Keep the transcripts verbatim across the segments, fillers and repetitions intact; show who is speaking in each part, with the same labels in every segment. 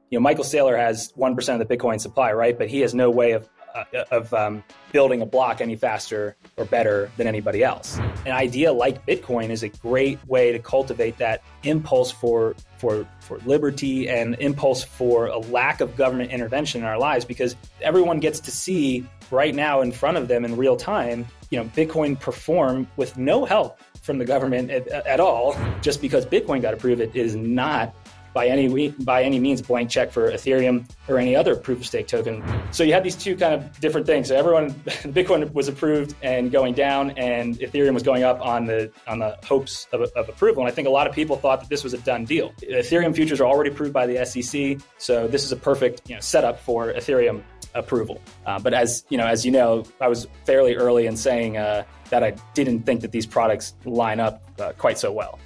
Speaker 1: you know, Michael Saylor has one percent of the Bitcoin supply, right? But he has no way of uh, of um, building a block any faster or better than anybody else. An idea like Bitcoin is a great way to cultivate that impulse for for for liberty and impulse for a lack of government intervention in our lives, because everyone gets to see right now in front of them in real time, you know, Bitcoin perform with no help from the government at, at all. Just because Bitcoin got approved, it is not by any by any means a blank check for Ethereum or any other proof of stake token. So you had these two kind of different things. So everyone, Bitcoin was approved and going down, and Ethereum was going up on the on the hopes of, of approval. And I think a lot of people thought that this was a done deal. Ethereum futures are already approved by the S E C, so this is a perfect, you know, setup for Ethereum approval. Uh, but as you know, as you know, I was fairly early in saying uh, that I didn't think that these products line up uh, quite so well.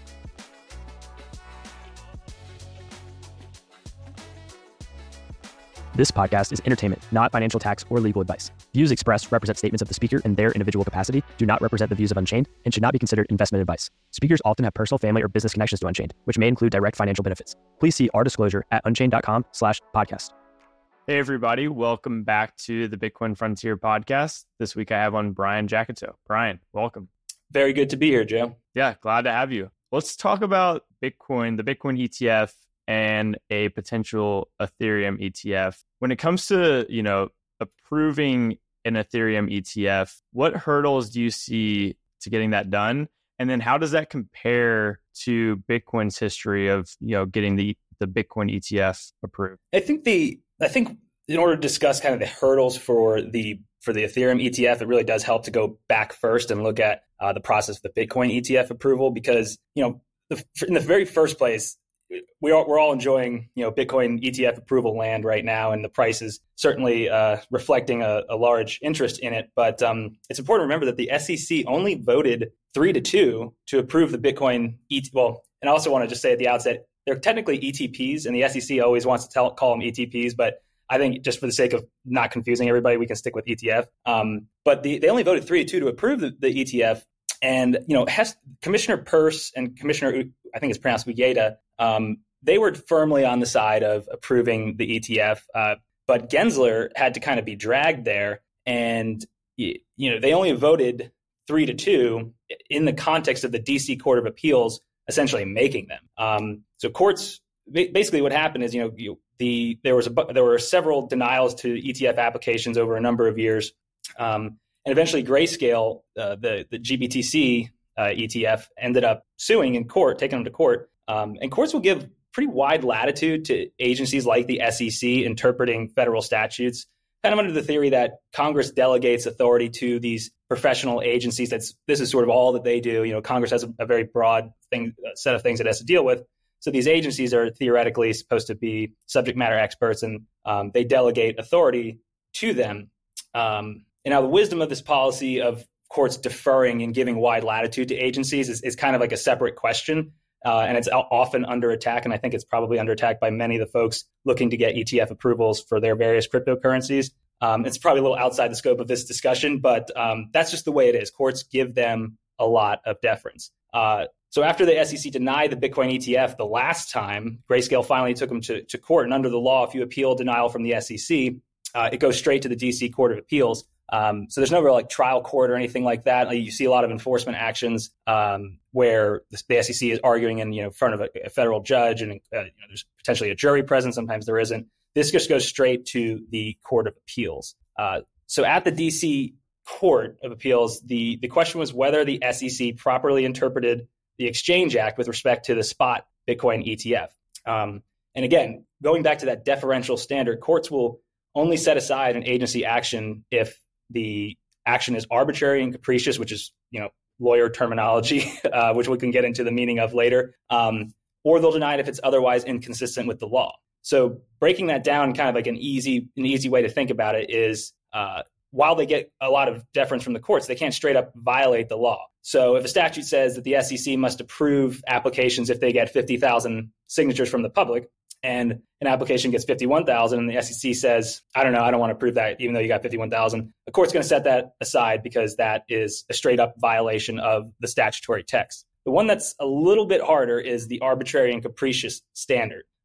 Speaker 2: This podcast is entertainment, not financial, tax, or legal advice. Views expressed represent statements of the speaker in their individual capacity, do not represent the views of Unchained, and should not be considered investment advice. Speakers often have personal, family, or business connections to Unchained, which may include direct financial benefits. Please see our disclosure at unchained.com slash podcast.
Speaker 3: Hey, everybody. Welcome back to the Bitcoin Frontier podcast. This week I have on Brian Jackito. Brian, welcome.
Speaker 1: Very good to be here, Joe.
Speaker 3: Yeah, glad to have you. Let's talk about Bitcoin, the Bitcoin E T F, and a potential Ethereum E T F. When it comes to, you know, approving an Ethereum E T F, what hurdles do you see to getting that done? And then how does that compare to Bitcoin's history of, you know, getting the the Bitcoin E T F approved?
Speaker 1: I think the I think in order to discuss kind of the hurdles for the for the Ethereum E T F, it really does help to go back first and look at uh, the process of the Bitcoin E T F approval, because, you know, the, in the very first place, we are, we're all enjoying, you know, Bitcoin E T F approval land right now, and the price is certainly uh, reflecting a, a large interest in it. But um, it's important to remember that the S E C only voted three to two to approve the Bitcoin E T F. Well, and I also want to just say at the outset, they're technically E T Ps, and the S E C always wants to tell, call them E T Ps. But I think just for the sake of not confusing everybody, we can stick with E T F. Um, but the, they only voted three to two to approve the, the E T F. And, you know, Hess, Commissioner Peirce and Commissioner, I think it's pronounced Uyeda, um, they were firmly on the side of approving the E T F. Uh, but Gensler had to kind of be dragged there. And, you know, they only voted three to two in the context of the D C Court of Appeals essentially making them. Um, so courts, basically what happened is, you know, you, the there was a, there were several denials to E T F applications over a number of years. Um, and eventually Grayscale, uh, the, the G B T C uh, E T F, ended up suing in court, taking them to court. Um, and courts will give pretty wide latitude to agencies like the S E C interpreting federal statutes, kind of under the theory that Congress delegates authority to these professional agencies. That's this is sort of all that they do. You know, Congress has a, a very broad thing, set of things it has to deal with. So these agencies are theoretically supposed to be subject matter experts, and um, they delegate authority to them. Um, and now the wisdom of this policy of courts deferring and giving wide latitude to agencies is, is kind of like a separate question. Uh, and it's often under attack. And I think it's probably under attack by many of the folks looking to get E T F approvals for their various cryptocurrencies. Um, it's probably a little outside the scope of this discussion, but um, that's just the way it is. Courts give them a lot of deference. Uh, so after the S E C denied the Bitcoin E T F the last time, Grayscale finally took them to, to court. And under the law, if you appeal denial from the S E C, uh, it goes straight to the D C Court of Appeals. Um, so there's no real like trial court or anything like that. Like, you see a lot of enforcement actions um, where the, the S E C is arguing in, you know, front of a, a federal judge, and uh, you know, there's potentially a jury present. Sometimes there isn't. This just goes straight to the Court of Appeals. Uh, so at the D C Court of Appeals, the, the question was whether the S E C properly interpreted the Exchange Act with respect to the spot Bitcoin E T F. Um, and again, going back to that deferential standard, courts will only set aside an agency action if the action is arbitrary and capricious, which is, you know, lawyer terminology, uh, which we can get into the meaning of later, um, or they'll deny it if it's otherwise inconsistent with the law. So breaking that down, kind of like an easy, an easy way to think about it is, uh, while they get a lot of deference from the courts, they can't straight up violate the law. So if a statute says that the S E C must approve applications if they get fifty thousand signatures from the public, and an application gets fifty-one thousand, and the S E C says, I don't know, I don't want to prove that, even though you got fifty-one thousand, the court's going to set that aside because that is a straight up violation of the statutory text. The one that's a little bit harder is the arbitrary and capricious standard.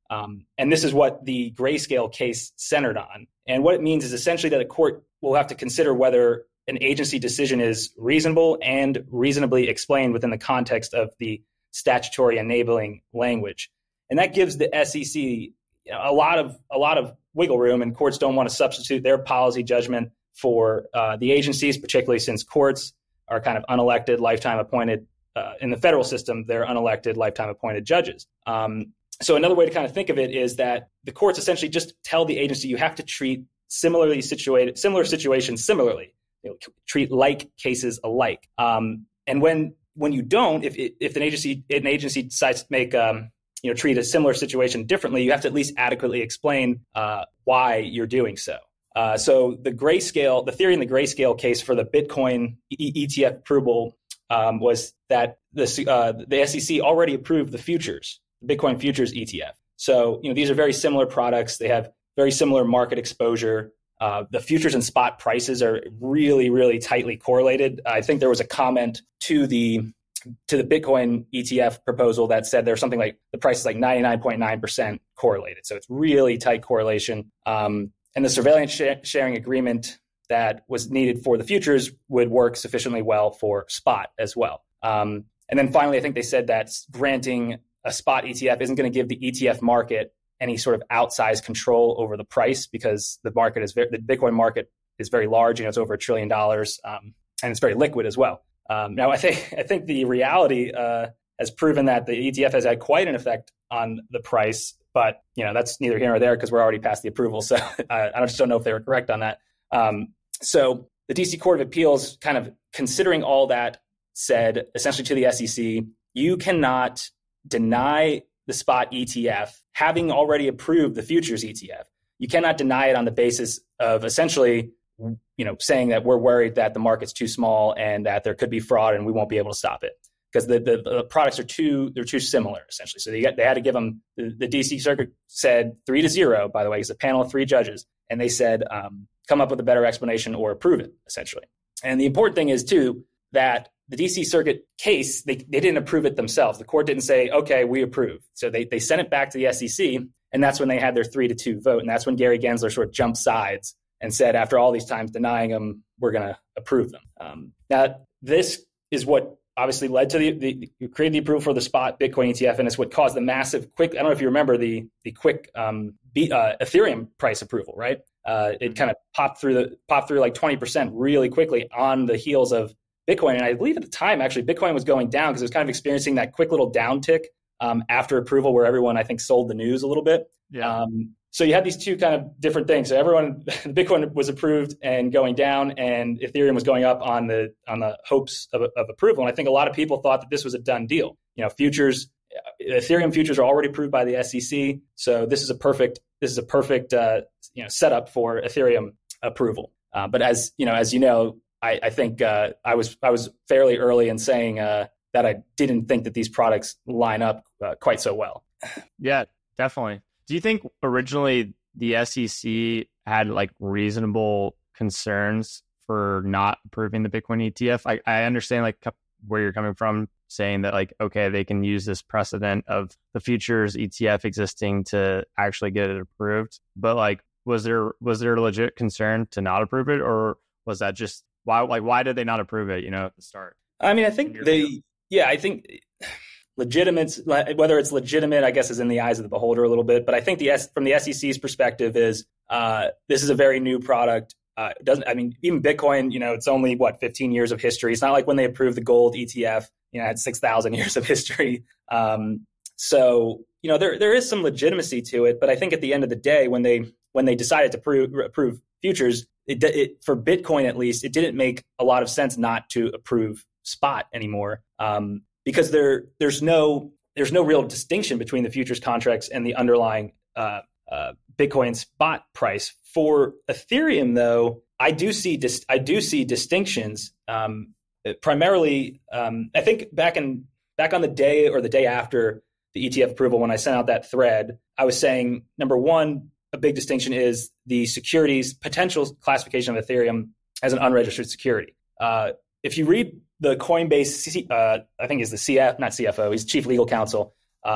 Speaker 1: Um, and this is what the Grayscale case centered on. And what it means is essentially that a court will have to consider whether an agency decision is reasonable and reasonably explained within the context of the statutory enabling language. And that gives the S E C you know, a lot of a lot of wiggle room, and courts don't want to substitute their policy judgment for uh, the agencies, particularly since courts are kind of unelected, lifetime appointed. Uh, in the federal system, they're unelected, lifetime appointed judges. Um, so another way to kind of think of it is that the courts essentially just tell the agency you have to treat similarly situated, similar situations similarly. You know, treat like cases alike. Um, and when when you don't, if if an agency an agency decides to make um, you know treat a similar situation differently, you have to at least adequately explain uh, why you're doing so. Uh, so the Grayscale, the theory in the Grayscale case for the Bitcoin E T F approval um, was that the uh, the S E C already approved the futures, the Bitcoin futures E T F. So you know these are very similar products. They have very similar market exposure. Uh, the futures and spot prices are really, really tightly correlated. I think there was a comment to the to the Bitcoin E T F proposal that said there's something like the price is like ninety-nine point nine percent correlated. So it's really tight correlation. Um, and the surveillance sh- sharing agreement that was needed for the futures would work sufficiently well for spot as well. Um, and then finally, I think they said that granting a spot E T F isn't going to give the E T F market any sort of outsized control over the price because the market is very, the Bitcoin market is very large. You know, it's over a trillion dollars, um, and it's very liquid as well. Um, now, I think I think the reality uh, has proven that the E T F has had quite an effect on the price, but you know that's neither here nor there because we're already past the approval. So I, I just don't know if they were correct on that. Um, so the D C Court of Appeals, kind of considering all that, said essentially to the S E C, you cannot deny the spot E T F, having already approved the futures E T F. You cannot deny it on the basis of essentially, you know, saying that we're worried that the market's too small and that there could be fraud and we won't be able to stop it because the, the, the products are too they're too similar essentially. So they got, they had to give them the, the D C Circuit said three to zero. By the way, it's a panel of three judges, and they said um, come up with a better explanation or approve it essentially. And the important thing is too that the D C Circuit case, they, they didn't approve it themselves. The court didn't say, okay, we approve. So they, they sent it back to the S E C, and that's when they had their three to two vote. And that's when Gary Gensler sort of jumped sides and said, after all these times denying them, we're going to approve them. Um, now, this is what obviously led to the, the you created the approval for the spot Bitcoin E T F, and it's what caused the massive quick, I don't know if you remember the the quick um, B, uh, Ethereum price approval, right? Uh, it kind of popped through the popped through like twenty percent really quickly on the heels of Bitcoin. And I believe at the time, actually, Bitcoin was going down because it was kind of experiencing that quick little downtick um, after approval where everyone, I think, sold the news a little bit.
Speaker 3: Yeah.
Speaker 1: Um, so you had these two kind of different things. So everyone, Bitcoin was approved and going down, and Ethereum was going up on the on the hopes of, of approval. And I think a lot of people thought that this was a done deal. You know, futures, Ethereum futures are already approved by the S E C. So this is a perfect this is a perfect uh, you know setup for Ethereum approval. Uh, but as you know, as you know. I, I think uh, I was I was fairly early in saying uh, that I didn't think that these products line up uh, quite so well.
Speaker 3: Yeah, definitely. Do you think originally the S E C had like reasonable concerns for not approving the Bitcoin E T F? I, I understand like where you're coming from, saying that like, okay, they can use this precedent of the futures E T F existing to actually get it approved. But like, was there was there a legit concern to not approve it, or was that just Why, like, why did they not approve it, you know, at the start?
Speaker 1: I mean, I think they, view? yeah, I think legitimate, whether it's legitimate, I guess, is in the eyes of the beholder a little bit. But I think the from the S E C's perspective is uh, this is a very new product. Uh, it doesn't, I mean, even Bitcoin, you know, it's only, what, fifteen years of history. It's not like when they approved the gold E T F, you know, it had six thousand years of history. Um, so, you know, there there is some legitimacy to it. But I think at the end of the day, when they when they decided to prove, approve futures, It, it, for Bitcoin, at least, it didn't make a lot of sense not to approve spot anymore um, because there there's no there's no real distinction between the futures contracts and the underlying uh, uh, Bitcoin spot price. For Ethereum, though, I do see dis- I do see distinctions. Um, primarily, um, I think back in back on the day or the day after the E T F approval, when I sent out that thread, I was saying number one. A big distinction is the securities potential classification of Ethereum as an unregistered security. Uh, if you read the Coinbase, uh, I think he's the C F, not C F O, he's chief legal counsel. Um,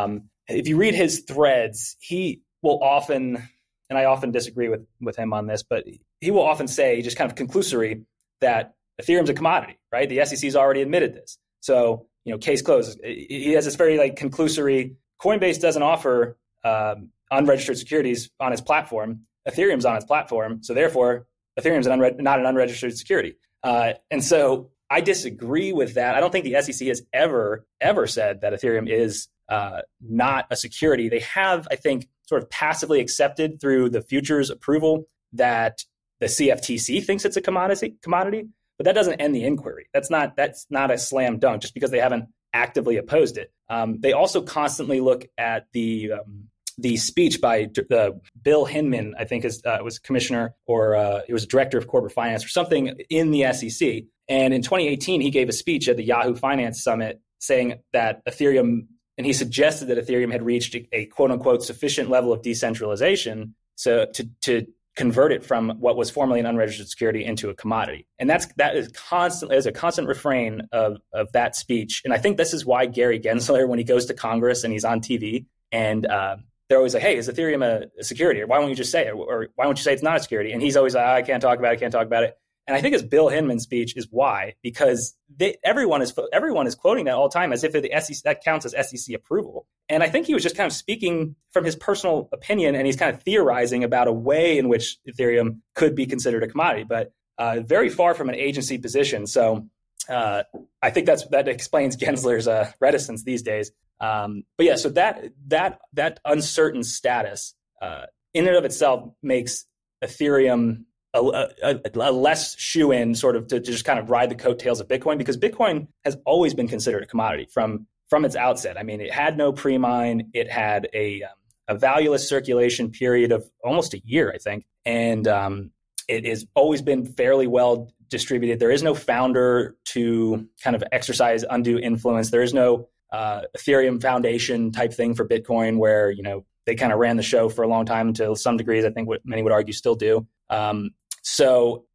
Speaker 1: if you read his threads, he will often, and I often disagree with, with him on this, but he will often say, just kind of conclusory, that Ethereum's a commodity, right? The S E C's already admitted this. So, you know, case closed. He has this very like conclusory, Coinbase doesn't offer um, unregistered securities on its platform. Ethereum's on its platform. So therefore, Ethereum's an unre- not an unregistered security. Uh, and so I disagree with that. I don't think the S E C has ever, ever said that Ethereum is uh, not a security. They have, I think, sort of passively accepted through the futures approval that the C F T C thinks it's a commodity, commodity, but that doesn't end the inquiry. That's not that's not a slam dunk just because they haven't actively opposed it. Um, they also constantly look at the um, the speech by uh, Bill Hinman, I think is uh, was commissioner or uh, he was director of corporate finance or something in the S E C. And in twenty eighteen, he gave a speech at the Yahoo Finance Summit saying that Ethereum, and he suggested that Ethereum had reached a, a quote unquote sufficient level of decentralization so to to convert it from what was formerly an unregistered security into a commodity. And that's that is constant is a constant refrain of of that speech. And I think this is why Gary Gensler, when he goes to Congress and he's on T V, and uh, they're always like, "Hey, is Ethereum a, a security? Or why won't you just say it? Or why won't you say it's not a security?" And he's always like, "I can't talk about it. I can't talk about it." And I think his Bill Hinman speech is why, because they, everyone is everyone is quoting that all the time as if the S E C that counts as S E C approval. And I think he was just kind of speaking from his personal opinion, and he's kind of theorizing about a way in which Ethereum could be considered a commodity, but uh, very far from an agency position. So uh, I think that's that explains Gensler's uh, reticence these days. Um, but yeah, so that that that uncertain status uh, in and of itself makes Ethereum A, a, a less shoe-in sort of to, to just kind of ride the coattails of Bitcoin, because Bitcoin has always been considered a commodity from from its outset. I mean, it had no pre-mine. It had a um, a valueless circulation period of almost a year, I think. And um, it has always been fairly well distributed. There is no founder to kind of exercise undue influence. There is no uh, Ethereum Foundation type thing for Bitcoin where, you know, they kind of ran the show for a long time to some degrees. I think what many would argue still do. Um, So,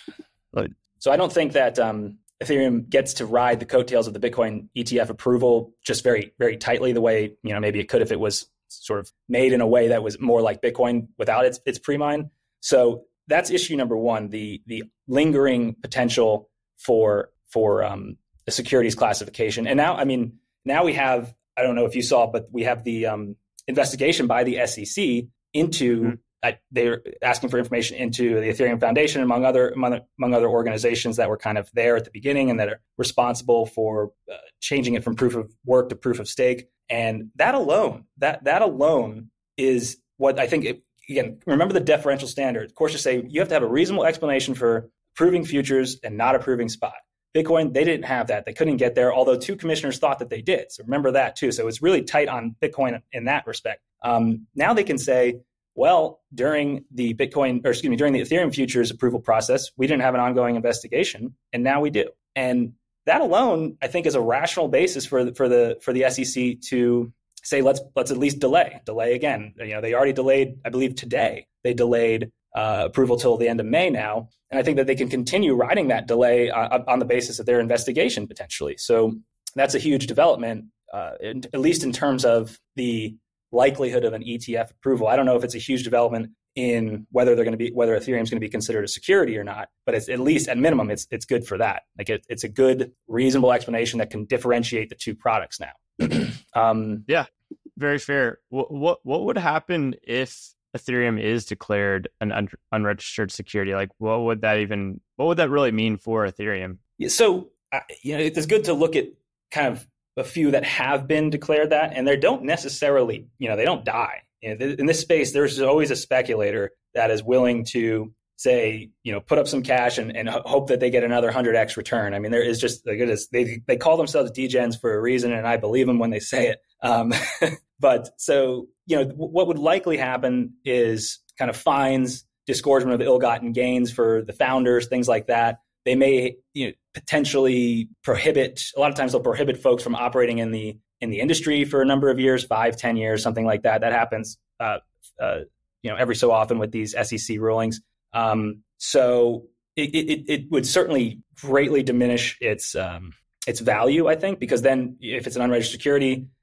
Speaker 1: so I don't think that um, Ethereum gets to ride the coattails of the Bitcoin E T F approval just very, very tightly the way, you know, maybe it could if it was sort of made in a way that was more like Bitcoin without its its pre-mine. So that's issue number one, the the lingering potential for for um, the securities classification. And now, I mean, now we have, I don't know if you saw, but we have the um, investigation by the S E C into mm-hmm. Uh, they're asking for information into the Ethereum Foundation, among other among, among other organizations that were kind of there at the beginning and that are responsible for uh, changing it from proof of work to proof of stake. And that alone, that that alone is what I think. It, again, remember the deferential standard. Of course, you say you have to have a reasonable explanation for approving futures and not approving spot. Bitcoin, they didn't have that. They couldn't get there, although two commissioners thought that they did. So remember that too. So it's really tight on Bitcoin in that respect. Um, now they can say, well, during the Bitcoin, or excuse me, during the Ethereum futures approval process, we didn't have an ongoing investigation, and now we do. And that alone, I think, is a rational basis for the, for the for the S E C to say, let's let's at least delay, delay again. You know, they already delayed, I believe, today. They delayed uh, approval till the end of May now, and I think that they can continue riding that delay on, on the basis of their investigation potentially. So that's a huge development, uh, in, at least in terms of the likelihood of an E T F approval. I don't know if it's a huge development in whether they're going to be whether Ethereum is going to be considered a security or not, but it's at least at minimum it's it's good for that. Like it, it's a good, reasonable explanation that can differentiate the two products now. um,
Speaker 3: yeah, very fair. What, what what would happen if Ethereum is declared an un- unregistered security? Like, what would that even what would that really mean for Ethereum?
Speaker 1: So uh, you know, it's good to look at kind of a few that have been declared that, and they don't necessarily, you know, they don't die. In this space, there's always a speculator that is willing to say, you know, put up some cash and, and hope that they get another one hundred x return. I mean, there is just, like it is, they they call themselves degens for a reason, and I believe them when they say it. Um, but so, you know, what would likely happen is kind of fines, disgorgement of ill-gotten gains for the founders, things like that. They may, you know, potentially prohibit, a lot of times they'll prohibit folks from operating in the in the industry for a number of years, five, ten years, something like that. That happens, uh, uh, you know, every so often with these S E C rulings. Um, so it, it, it would certainly greatly diminish its um, its value, I think, because then if it's an unregistered security,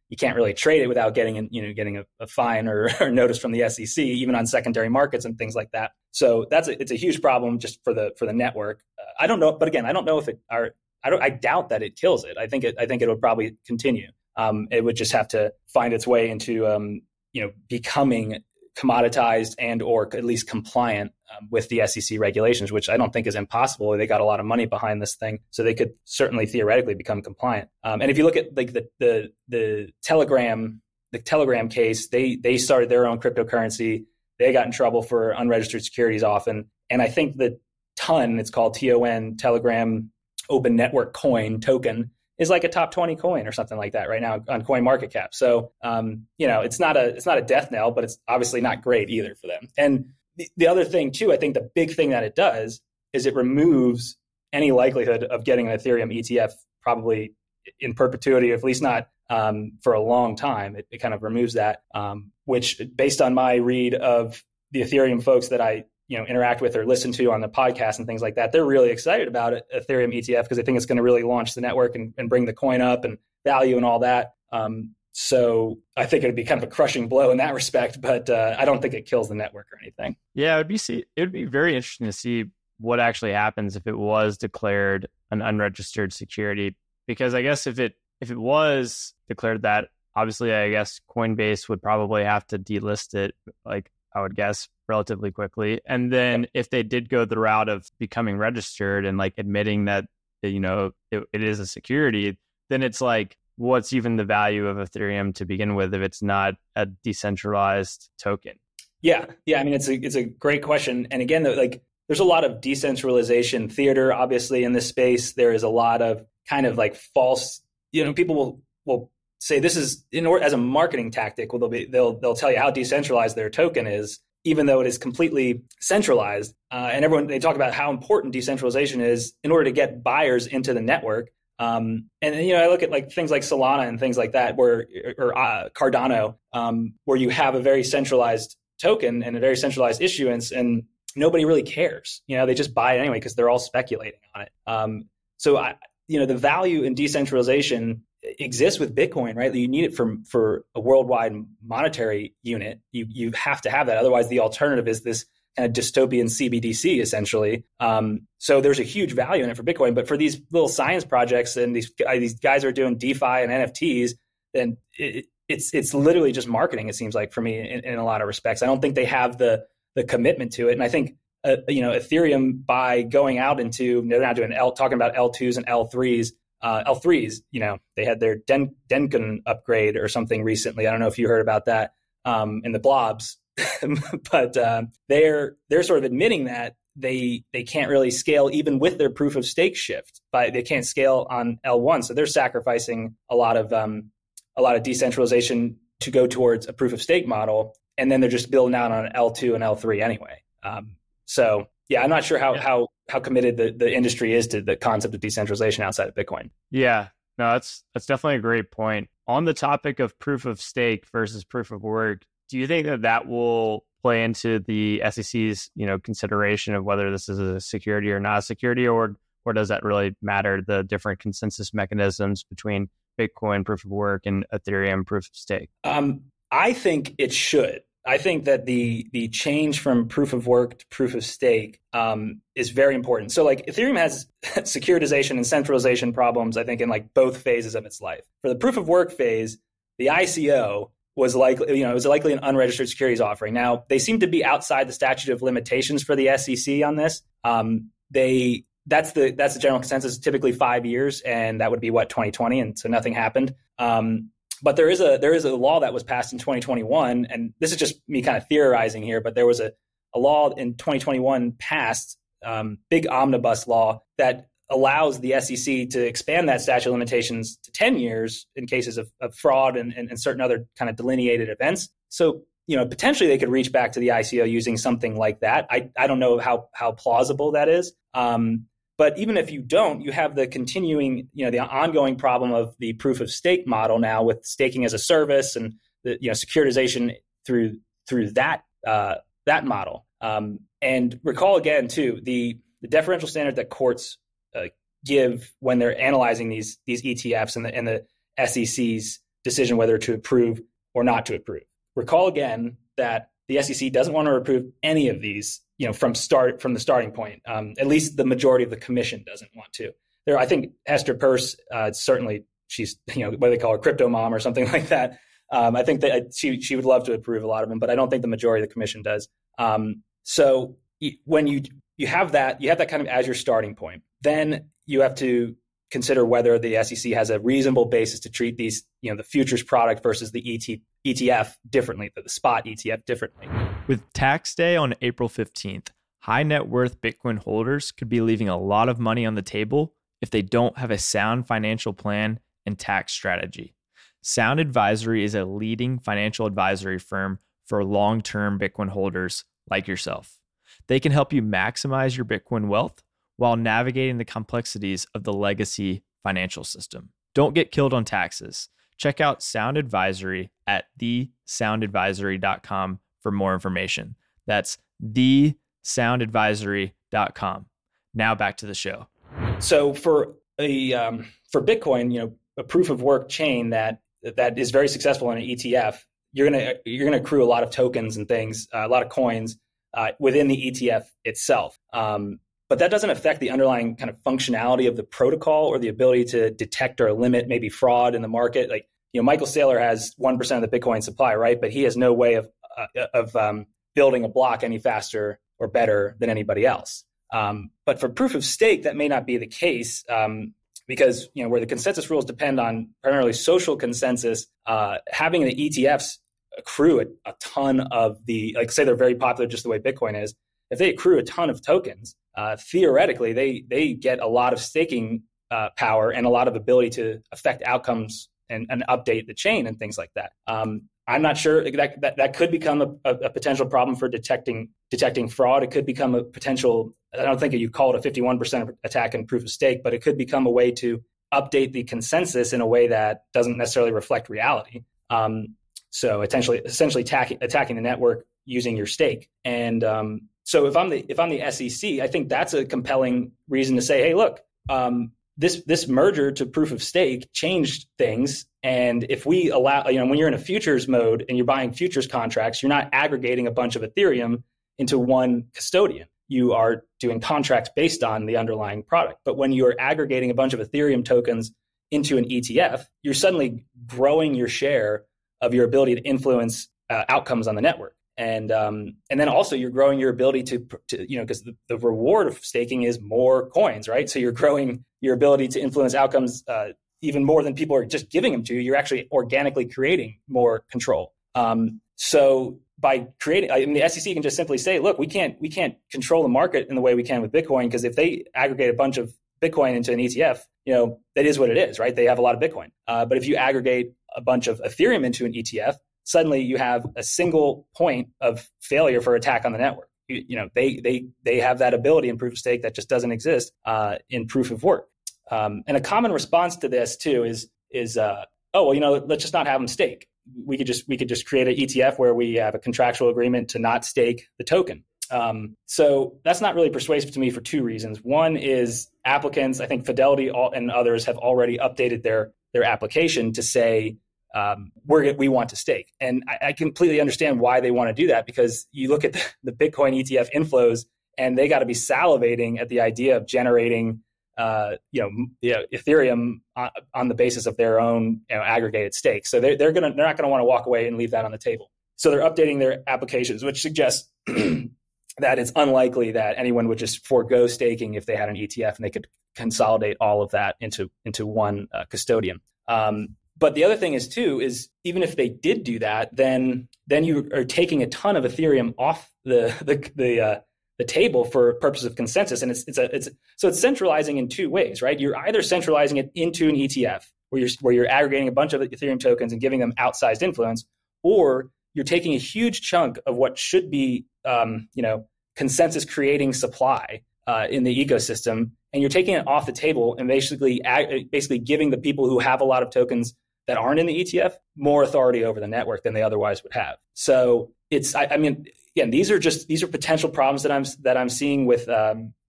Speaker 1: you can't really trade it without getting, you know, getting a, a fine or, or notice from the S E C, even on secondary markets and things like that. So that's a, it's a huge problem just for the for the network. Uh, I don't know, but again, I don't know if it are. I don't. I doubt that it kills it. I think it. I think it would probably continue. Um, it would just have to find its way into, um, you know, becoming commoditized and or at least compliant um, with the S E C regulations, which I don't think is impossible. They got a lot of money behind this thing, so they could certainly theoretically become compliant. Um, and if you look at like the the the Telegram the Telegram case, they they started their own cryptocurrency. They got in trouble for unregistered securities often, and I think the T O N, it's called T O N, Telegram Open Network Coin token, is like a top twenty coin or something like that right now on CoinMarketCap. So, um, you know, it's not a it's not a death knell, but it's obviously not great either for them. And the, the other thing too, I think the big thing that it does is it removes any likelihood of getting an Ethereum E T F probably in perpetuity, or at least not um, for a long time. It, it kind of removes that, um, which based on my read of the Ethereum folks that I you know, interact with or listen to on the podcast and things like that, they're really excited about it, Ethereum E T F, because they think it's going to really launch the network and, and bring the coin up and value and all that. Um, so I think it would be kind of a crushing blow in that respect, but uh, I don't think it kills the network or anything.
Speaker 3: Yeah, it would be see, it would be very interesting to see what actually happens if it was declared an unregistered security, because I guess if it if it was declared that, obviously, I guess Coinbase would probably have to delist it, like I would guess, relatively quickly. And then if they did go the route of becoming registered and like admitting that, you know, it, it is a security, then it's like, what's even the value of Ethereum to begin with if it's not a decentralized token?
Speaker 1: Yeah. Yeah. I mean, it's a, it's a great question. And again, like there's a lot of decentralization theater, obviously, in this space. There is a lot of kind of like false, you know, people will, will say this is in order as a marketing tactic. Well, they'll be, they'll, they'll tell you how decentralized their token is, even though it is completely centralized. Uh, and everyone, they talk about how important decentralization is in order to get buyers into the network. Um, and, you know, I look at like things like Solana and things like that, where, or uh, Cardano, um, where you have a very centralized token and a very centralized issuance, and nobody really cares. You know, they just buy it anyway because they're all speculating on it. Um, so, I, you know, the value in decentralization exists with Bitcoin, right? You need it for for a worldwide monetary unit. You you have to have that. Otherwise, the alternative is this kind of dystopian C B D C, essentially. Um, so there's a huge value in it for Bitcoin. But for these little science projects and these these guys are doing DeFi and N F Ts, then it, it's it's literally just marketing. It seems like for me in, in a lot of respects. I don't think they have the the commitment to it. And I think uh, you know Ethereum, by going out into, they're not doing L, talking about L twos and L threes. Uh, L threes, you know, they had their Den- Dencun upgrade or something recently. I don't know if you heard about that um, in the blobs, but uh, they're they're sort of admitting that they they can't really scale even with their proof of stake shift. But they can't scale on L one, so they're sacrificing a lot of um, a lot of decentralization to go towards a proof of stake model, and then they're just building out on L two and L three anyway. Um, so yeah, I'm not sure how
Speaker 3: yeah.
Speaker 1: how. how committed the, the industry is to the concept of decentralization outside of Bitcoin.
Speaker 3: Yeah, no, that's that's definitely a great point. On the topic of proof of stake versus proof of work, do you think that that will play into the S E C's, you know, consideration of whether this is a security or not a security, or or does that really matter, the different consensus mechanisms between Bitcoin proof of work and Ethereum proof of stake? Um,
Speaker 1: I think it should. I think that the the change from proof of work to proof of stake um, is very important. So like Ethereum has securitization and centralization problems, I think, in like both phases of its life. For the proof of work phase, the I C O was likely, you know, it was likely an unregistered securities offering. Now, they seem to be outside the statute of limitations for the S E C on this. Um, they that's the that's the general consensus, typically five years, and that would be what, twenty twenty, and so nothing happened. Um, But there is a there is a law that was passed in twenty twenty-one, and this is just me kind of theorizing here, but there was a, a law in twenty twenty-one passed, um, big omnibus law, that allows the S E C to expand that statute of limitations to ten years in cases of, of fraud and, and, and certain other kind of delineated events. So, you know, potentially they could reach back to the I C O using something like that. I, I don't know how how plausible that is. Um, But even if you don't, you have the continuing, you know, the ongoing problem of the proof of stake model now with staking as a service and the, you know, securitization through through that uh, that model. Um, and recall again too the the deferential standard that courts uh, give when they're analyzing these these E T Fs and the and the S E C's decision whether to approve or not to approve. Recall again that the S E C doesn't want to approve any of these, you know, from start from the starting point. Um, at least the majority of the commission doesn't want to. There, I think Hester Peirce, uh, certainly she's, you know, what do they call her, crypto mom or something like that. Um, I think that she she would love to approve a lot of them, but I don't think the majority of the commission does. Um, so when you you have that, you have that kind of as your starting point, then you have to consider whether the S E C has a reasonable basis to treat these, you know, the futures product versus the E T, E T F differently, the spot E T F differently.
Speaker 3: With tax day on April fifteenth, high net worth Bitcoin holders could be leaving a lot of money on the table if they don't have a sound financial plan and tax strategy. Sound Advisory is a leading financial advisory firm for long-term Bitcoin holders like yourself. They can help you maximize your Bitcoin wealth while navigating the complexities of the legacy financial system. Don't get killed on taxes. Check out Sound Advisory at the sound advisory dot com for more information. That's the sound advisory dot com. Now back to the show.
Speaker 1: So for a um, for Bitcoin, you know, a proof of work chain that that is very successful in an E T F, you're gonna you're gonna accrue a lot of tokens and things, uh, a lot of coins uh, within the E T F itself. Um, but that doesn't affect the underlying kind of functionality of the protocol or the ability to detect or limit maybe fraud in the market. Like, you know, Michael Saylor has one percent of the Bitcoin supply, right? But he has no way of uh, of um, building a block any faster or better than anybody else. Um, but for proof of stake, that may not be the case. Um, Because, you know, where the consensus rules depend on primarily social consensus, uh, having the E T Fs accrue a, a ton of the, like, say they're very popular just the way Bitcoin is. If they accrue a ton of tokens, uh, theoretically, they they get a lot of staking uh, power and a lot of ability to affect outcomes and, and update the chain and things like that. Um, I'm not sure that that, that could become a, a, a potential problem for detecting detecting fraud. It could become a potential, I don't think you call it a fifty-one percent attack in proof of stake, but it could become a way to update the consensus in a way that doesn't necessarily reflect reality. Um, so essentially, essentially attacking, attacking the network using your stake. And um, so if I'm the if I'm the S E C, I think that's a compelling reason to say, hey, look, um, this this merger to proof of stake changed things. And if we allow, you know, when you're in a futures mode and you're buying futures contracts, you're not aggregating a bunch of Ethereum into one custodian. You are doing contracts based on the underlying product. But when you're aggregating a bunch of Ethereum tokens into an E T F, you're suddenly growing your share of your ability to influence uh, outcomes on the network. And um, and then also you're growing your ability to, to you know, because the, the reward of staking is more coins, right? So you're growing your ability to influence outcomes uh, even more than people are just giving them to you. You're actually organically creating more control. Um, so by creating, I mean, the S E C can just simply say, look, we can't we can't control the market in the way we can with Bitcoin, because if they aggregate a bunch of Bitcoin into an E T F, you know, that is what it is, right? They have a lot of Bitcoin. Uh, but if you aggregate a bunch of Ethereum into an E T F, suddenly you have a single point of failure for attack on the network. You, you know, they they they have that ability in proof of stake that just doesn't exist uh, in proof of work. Um, and a common response to this too is is uh, oh well, you know, let's just not have them stake. We could just we could just create an E T F where we have a contractual agreement to not stake the token. Um, so that's not really persuasive to me for two reasons. One is applicants, I think Fidelity and others have already updated their their application to say um, we're we want to stake, and I, I completely understand why they want to do that, because you look at the, the Bitcoin E T F inflows, and they got to be salivating at the idea of generating uh, you know, you know, Ethereum on, on the basis of their own, you know, aggregated stake. So they're they're gonna they're not going to want to walk away and leave that on the table. So they're updating their applications, which suggests that it's unlikely that anyone would just forego staking if they had an E T F and they could consolidate all of that into into one uh, custodian. Um, but the other thing is too is even if they did do that, then then you are taking a ton of Ethereum off the the the uh, the table for purposes of consensus, and it's it's a it's so it's centralizing in two ways, right? You're either centralizing it into an E T F where you're where you're aggregating a bunch of Ethereum tokens and giving them outsized influence, or you're taking a huge chunk of what should be um, you know consensus creating supply uh, in the ecosystem, and you're taking it off the table and basically ag- basically giving the people who have a lot of tokens that aren't in the E T F more authority over the network than they otherwise would have. So it's I, I mean. Again, these are just these are potential problems that I'm that I'm seeing with um,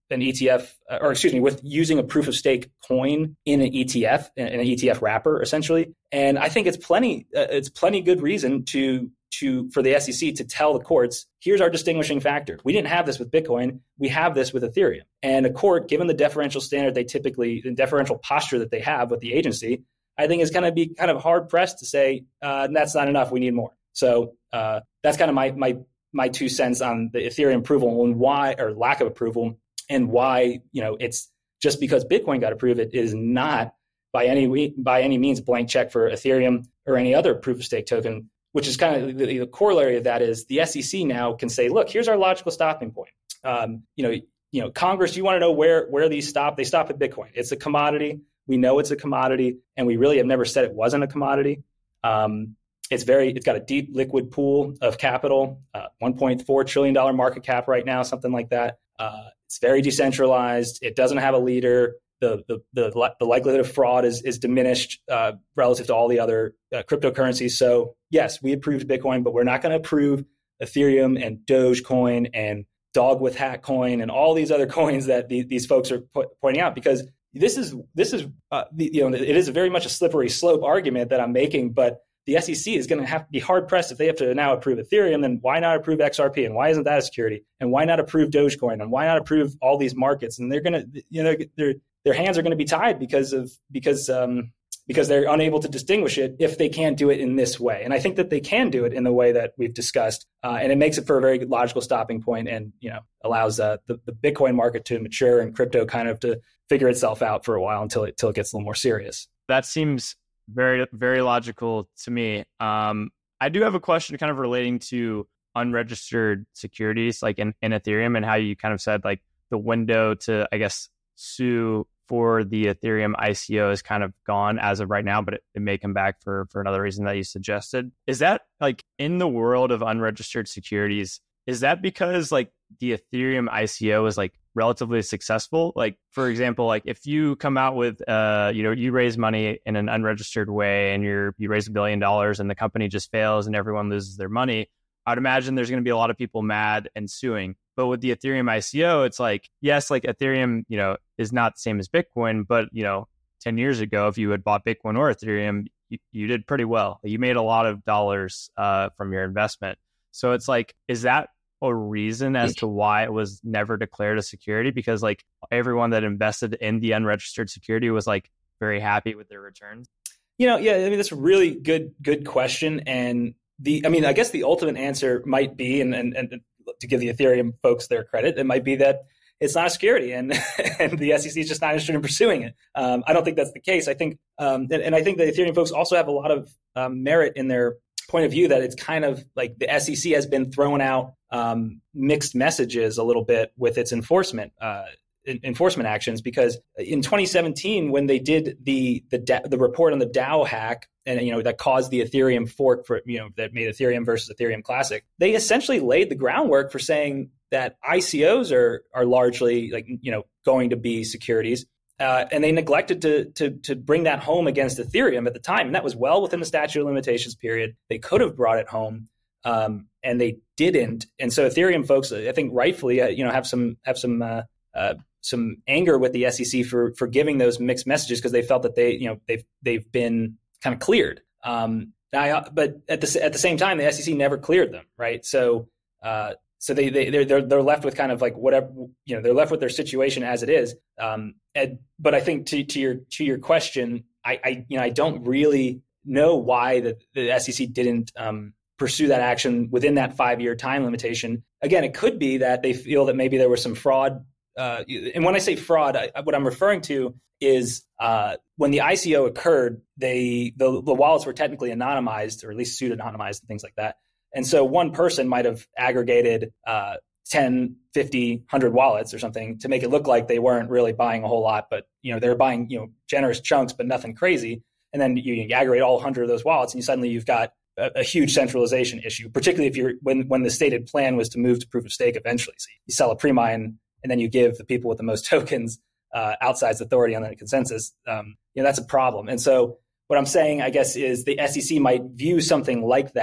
Speaker 1: an E T F, or excuse me, with using a proof of stake coin in an E T F, in an E T F wrapper, essentially. And I think it's plenty, uh, it's plenty good reason to to for the S E C to tell the courts, here's our distinguishing factor. We didn't have this with Bitcoin. We have this with Ethereum. And a court, given the deferential standard they typically, the deferential posture that they have with the agency, I think is going to be kind of hard pressed to say, uh, that's not enough. We need more. So uh, that's kind of my my my two cents on the Ethereum approval and why, or lack of approval, and why, you know, it's just because Bitcoin got approved, it is not by any by any means a blank check for Ethereum or any other proof of stake token. Which is kind of the, the corollary of that is the S E C now can say, look, here's our logical stopping point. Um, you know, you know, Congress, you want to know where where these stop? They stop at Bitcoin. It's a commodity. We know it's a commodity, and we really have never said it wasn't a commodity. Um, it's very, it's got a deep liquid pool of capital, uh, one point four trillion dollars market cap right now, something like that. Uh, it's very decentralized. It doesn't have a leader. The the the, the likelihood of fraud is is diminished uh, relative to all the other uh, cryptocurrencies. So yes, we approved Bitcoin, but we're not going to approve Ethereum and Dogecoin and Dog with Hat Coin and all these other coins that the, these folks are po- pointing out, because this is this is uh, the, you know it is very much a slippery slope argument that I'm making, but the S E C is going to have to be hard pressed if they have to now approve Ethereum. Then why not approve X R P? And why isn't that a security? And why not approve Dogecoin? And why not approve all these markets? And they're going to, you know, they're their hands are going to be tied because of because um, because they're unable to distinguish it if they can't do it in this way. And I think that they can do it in the way that we've discussed, uh, and it makes it for a very logical stopping point, and you know allows uh, the the Bitcoin market to mature and crypto kind of to figure itself out for a while until it until it gets a little more serious.
Speaker 3: That seems very very logical to me. Um, I do have a question kind of relating to unregistered securities, like in, in Ethereum, and how you kind of said like the window to, I guess, sue for the Ethereum I C O is kind of gone as of right now, but it, it may come back for, for another reason that you suggested. Is that like in the world of unregistered securities, is that because like the Ethereum I C O is like relatively successful? Like, for example, like if you come out with, uh, you know, you raise money in an unregistered way and you're, you raise a billion dollars and the company just fails and everyone loses their money, I'd imagine there's going to be a lot of people mad and suing. But with the Ethereum I C O, it's like, yes, like Ethereum, you know, is not the same as Bitcoin, but, you know, ten years ago, if you had bought Bitcoin or Ethereum, you, you did pretty well. You made a lot of dollars uh, from your investment. So it's like, is that a reason as to why it was never declared a security? Because like everyone that invested in the unregistered security was like very happy with their returns.
Speaker 1: You know, yeah, I mean, that's a really good, good question. And the, I mean, I guess the ultimate answer might be, and, and, and to give the Ethereum folks their credit, it might be that it's not a security, and and the S E C is just not interested in pursuing it. Um, I don't think that's the case. I think, um, and, and I think the Ethereum folks also have a lot of um, merit in their point of view that it's kind of like the S E C has been throwing out um, mixed messages a little bit with its enforcement uh, enforcement actions, because in twenty seventeen, when they did the the the report on the DAO hack, and you know that caused the Ethereum fork for you know that made Ethereum versus Ethereum Classic, they essentially laid the groundwork for saying that I C Os are are largely like you know going to be securities, uh, and they neglected to to to bring that home against Ethereum at the time, and that was well within the statute of limitations period. They could have brought it home, um, and they didn't. And so Ethereum folks, I think rightfully, uh, you know, have some have some uh, uh, some anger with the S E C for for giving those mixed messages, because they felt that they you know they've they've been kind of cleared. Um, now, but at the at the same time, the S E C never cleared them, right? So. Uh, So they they they're they're they're left with kind of like whatever you know they're left with their situation as it is. Um, and, but I think to to your to your question, I, I you know I don't really know why the, the S E C didn't um, pursue that action within that five year time limitation. Again, it could be that they feel that maybe there was some fraud. Uh, and when I say fraud, I, what I'm referring to is uh, when the I C O occurred, they the, the wallets were technically anonymized, or at least pseudonymized and things like that. And so one person might have aggregated uh, ten, fifty, one hundred wallets or something to make it look like they weren't really buying a whole lot, but you know they were buying you know generous chunks, but nothing crazy. And then you, you aggregate all one hundred of those wallets, and you suddenly you've got a, a huge centralization issue. Particularly if you're when when the stated plan was to move to proof of stake eventually. So you sell a pre-mine, and then you give the people with the most tokens uh, outsized authority on the consensus. Um, you know that's a problem. And so what I'm saying, I guess, is the S E C might view something like that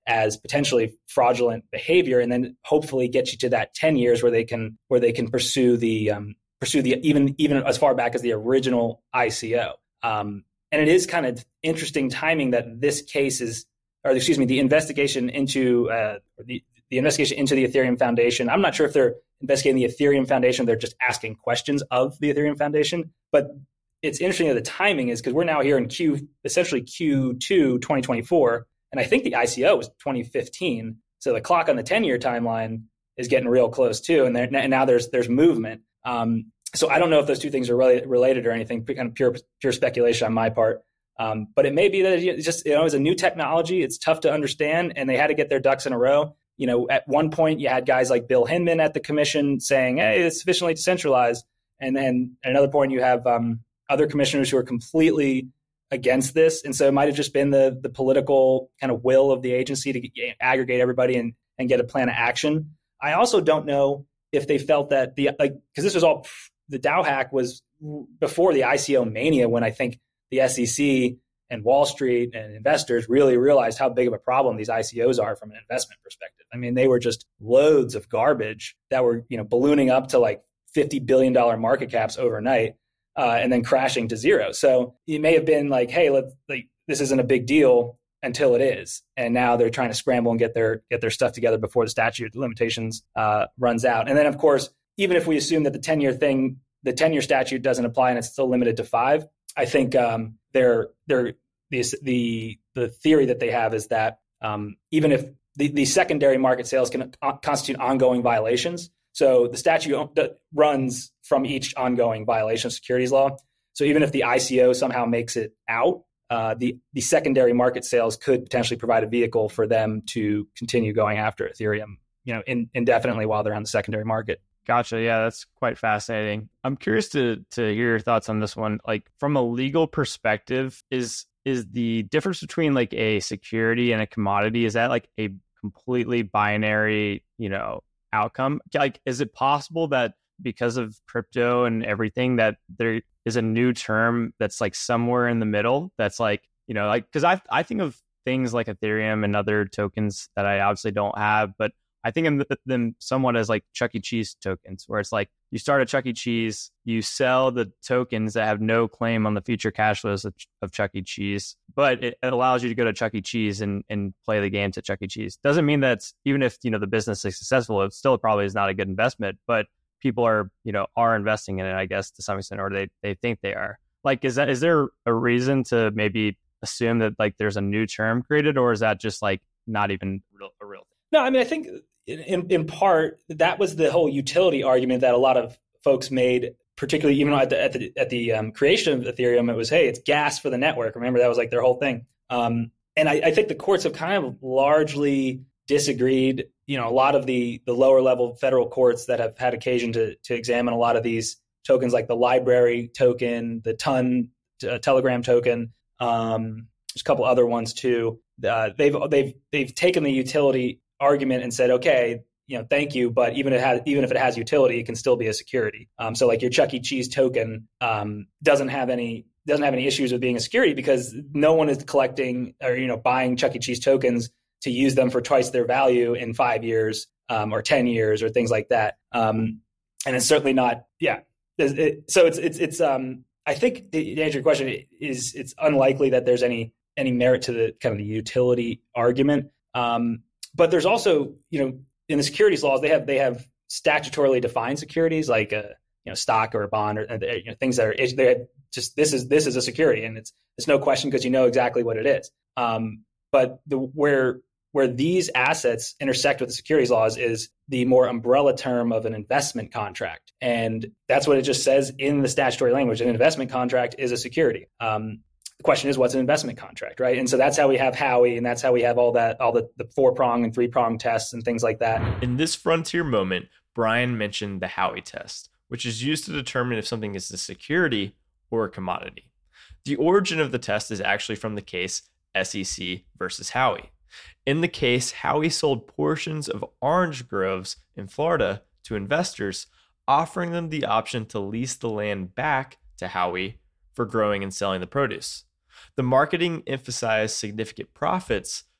Speaker 1: as potentially fraudulent behavior, and then hopefully get you to that ten years where they can where they can pursue the um, pursue the even even as far back as the original I C O. Um, and it is kind of interesting timing that this case is, or excuse me, the investigation into uh, the the investigation into the Ethereum Foundation. I'm not sure if they're investigating the Ethereum Foundation, they're just asking questions of the Ethereum Foundation. But it's interesting that the timing is because we're now here in Q, essentially Q two twenty twenty-four, and I think the I C O was twenty fifteen. So the clock on the ten-year timeline is getting real close too, and, there, and now there's there's movement. Um, so I don't know if those two things are really related or anything, kind of pure pure speculation on my part. Um, but it may be that it's just, you know, it's a new technology. It's tough to understand, and they had to get their ducks in a row. You know, at one point you had guys like Bill Hinman at the commission saying, hey, it's sufficiently decentralized. And then at another point you have um, other commissioners who are completely against this. And so it might have just been the the political kind of will of the agency to get, aggregate everybody and, and get a plan of action. I also don't know if they felt that the, like, because this was all, the DAO hack was before the I C O mania, when I think the S E C and Wall Street and investors really realized how big of a problem these I C Os are from an investment perspective. I mean, they were just loads of garbage that were, you know, ballooning up to like fifty billion dollars market caps overnight uh, and then crashing to zero. So it may have been like, hey, let's, like, this isn't a big deal until it is. And now they're trying to scramble and get their get their stuff together before the statute of limitations uh, runs out. And then, of course, even if we assume that the ten-year thing, the ten-year statute doesn't apply and it's still limited to five, I think um, they're they're the the the theory that they have is that um, even if the, the secondary market sales can constitute ongoing violations, so the statute runs from each ongoing violation of securities law. So even if the I C O somehow makes it out, uh, the the secondary market sales could potentially provide a vehicle for them to continue going after Ethereum, you know, in, indefinitely while they're on the secondary market.
Speaker 3: Gotcha. Yeah, that's quite fascinating. I'm curious to to hear your thoughts on this one. Like, from a legal perspective, is is the difference between like a security and a commodity, is that like a completely binary, you know, outcome? Like, is it possible that because of crypto and everything that there is a new term that's like somewhere in the middle that's like, you know, like, because I I think of things like Ethereum and other tokens that I obviously don't have, but I think of them somewhat as like Chuck E. Cheese tokens, where it's like you start a Chuck E. Cheese, you sell the tokens that have no claim on the future cash flows of, of Chuck E. Cheese, but it, it allows you to go to Chuck E. Cheese and, and play the games at Chuck E. Cheese. Doesn't mean that even if, you know, the business is successful, it still probably is not a good investment, but people are, you know, are investing in it, I guess, to some extent, or they, they think they are. Like, is that, is there a reason to maybe assume that like there's a new term created, or is that just like not even real, a real thing?
Speaker 1: No, I mean, I think in in part that was the whole utility argument that a lot of folks made, particularly even at the at the at the um, creation of Ethereum. It was, hey, it's gas for the network. Remember, that was like their whole thing. Um, and I, I think the courts have kind of largely disagreed. You know, a lot of the the lower level federal courts that have had occasion to to examine a lot of these tokens, like the library token, the ton uh, Telegram token. Um, there's a couple other ones too. Uh, they've they've they've taken the utility argument and said, okay, you know, thank you, but even if it has, even if it has utility, it can still be a security. Um, so like your Chuck E. Cheese token um, doesn't have any doesn't have any issues with being a security because no one is collecting or, you know, buying Chuck E. Cheese tokens to use them for twice their value in five years um, or ten years or things like that. Um, and it's certainly not, yeah. It, so it's it's it's um, I think to answer your question is it's unlikely that there's any any merit to the kind of the utility argument. Um, But there's also, you know, in the securities laws, they have they have statutorily defined securities like a you know stock or a bond or you know, things that are they just this is this is a security and it's it's no question because you know exactly what it is. Um, but the where where these assets intersect with the securities laws is the more umbrella term of an investment contract, and that's what it just says in the statutory language. An investment contract is a security. Um, The question is, what's an investment contract, right? And so that's how we have Howey, and that's how we have all that, all the, the four-prong and three-prong tests and things like that.
Speaker 4: In this frontier moment, Brian mentioned the Howey test, which is used to determine if something is a security or a commodity. The origin of the test is actually from the case S E C versus Howey. In the case, Howey sold portions of orange groves in Florida to investors, offering them the option to lease the land back to Howey for growing and selling the produce. The marketing emphasized significant profits,